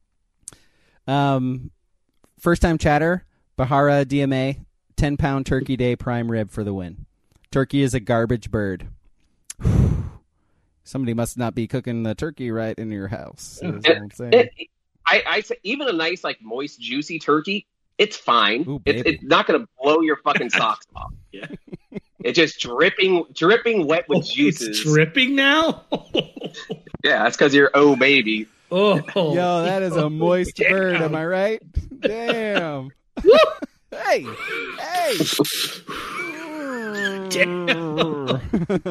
First time chatter, Bahara DMA, 10-pound turkey day prime rib for the win. Turkey is a garbage bird. Somebody must not be cooking the turkey right in your house. Is what I'm saying. I say even a nice like moist juicy turkey, it's fine. Ooh, it's not going to blow your fucking socks off. Yeah. It's just dripping wet with juices. It's dripping now? Yeah, that's because you're baby. Oh, Yo, that is a moist bird. Am I right? Damn. Hey. Damn.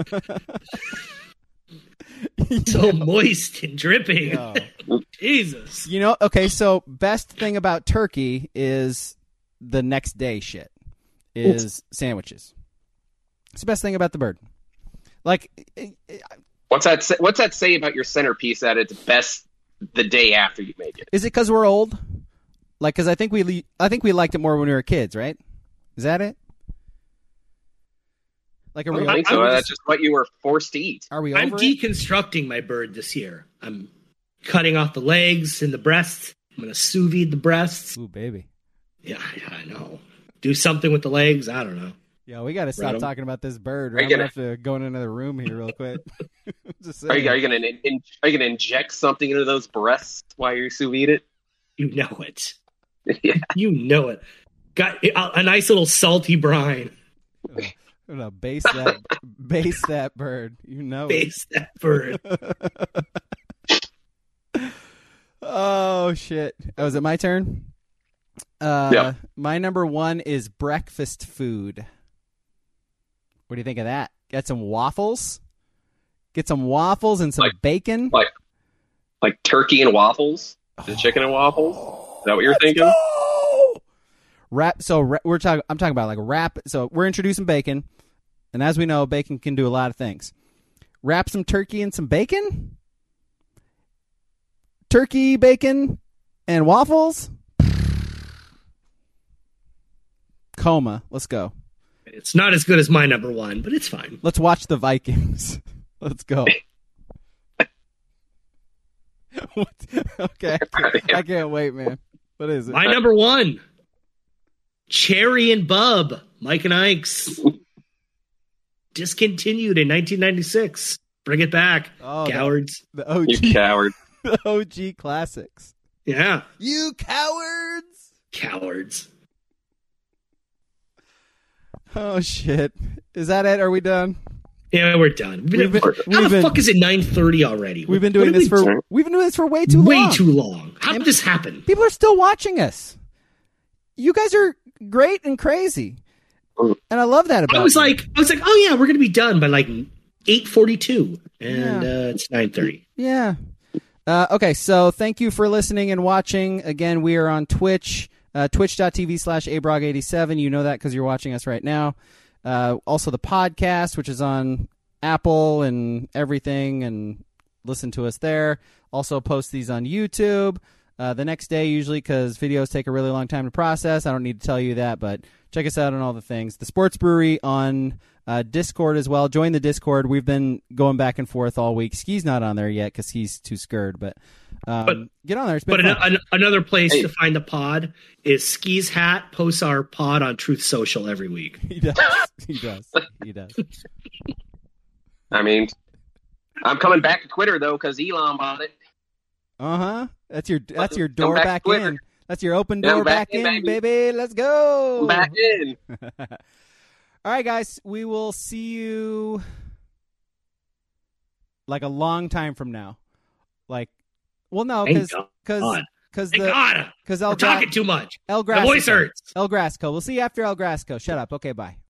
So moist and dripping. Yo. Jesus. You know, okay, so best thing about turkey is the next day shit is sandwiches. It's the best thing about the bird. Like, What's that say about your centerpiece that it's best the day after you make it? is it because we're old? Like, because I think we liked it more when we were kids, right? Is that it? Like, are I we? don't think so. That's just what you were forced to eat. Are we over I'm it? deconstructing my bird this year. I'm cutting off the legs and the breasts. I'm going to sous vide the breasts. Ooh, baby. Yeah, I know. Do something with the legs. I don't know. Yeah, we got to stop Right on. talking about this bird. Are Or you I'm gonna gonna- have to go in another room here real quick. Just Are saying. you gonna inject something into those breasts while you sous vide it? You know it. Yeah. You know it. Got a nice little salty brine. I'm gonna base that bird. You know it. Base that bird. Oh shit! Oh, is it my turn? Yeah. My number 1 is breakfast food. What do you think of that? Get some waffles. Get some waffles and some bacon. Like turkey and waffles? The chicken and waffles? Is that what you're thinking? Go! I'm talking about like wrap. So we're introducing bacon, and as we know, bacon can do a lot of things. Wrap some turkey in some bacon. Turkey, bacon, and waffles. Coma. Let's go. It's not as good as my number 1, but it's fine. Let's watch the Vikings. Let's go. What? Okay. I can't wait, man. What is it? My number 1. Cherry and Bub. Mike and Ike's. Discontinued in 1996. Bring it back. Oh, cowards. The OG, You coward. the OG classics. Yeah. You cowards. Cowards. Oh, shit. Is that it? Are we done? Yeah, we're done. We've been- How we've the been- fuck is it 9:30 already? We've been What doing did this we- for way too long. way too long. How did this happen? People are still watching us. You guys are great and crazy. And I love that about I was you. like, oh yeah, we're gonna be done by like 8:42, and it's 9:30. Yeah. Okay, so thank you for listening and watching. Again, we are on Twitch, twitch.tv/abrog87. You know that because you're watching us right now. Also the podcast, which is on Apple and everything, and listen to us there. Also post these on YouTube the next day usually because videos take a really long time to process. I don't need to tell you that, but check us out on all the things. The Sports Brewery on Discord as well. Join the Discord. We've been going back and forth all week. Ski's not on there yet because he's too scared, but get on there. It's been fun. Another place to find the pod is Ski's Hat posts our pod on Truth Social every week. He does. He does. He does. I mean, I'm coming back to Twitter though because Elon bought it. That's your door back back to Twitter. in. That's your open Yeah, door I'm back back in, in, baby. baby. Let's go. I'm back in. All right, guys. We will see you like a long time from now. Like, well, no, Thank because God. because Thank God, because we're talking too much. El My voice Grassico. hurts. El Grassico. We'll see you after El Grassico. Shut up. Okay, bye.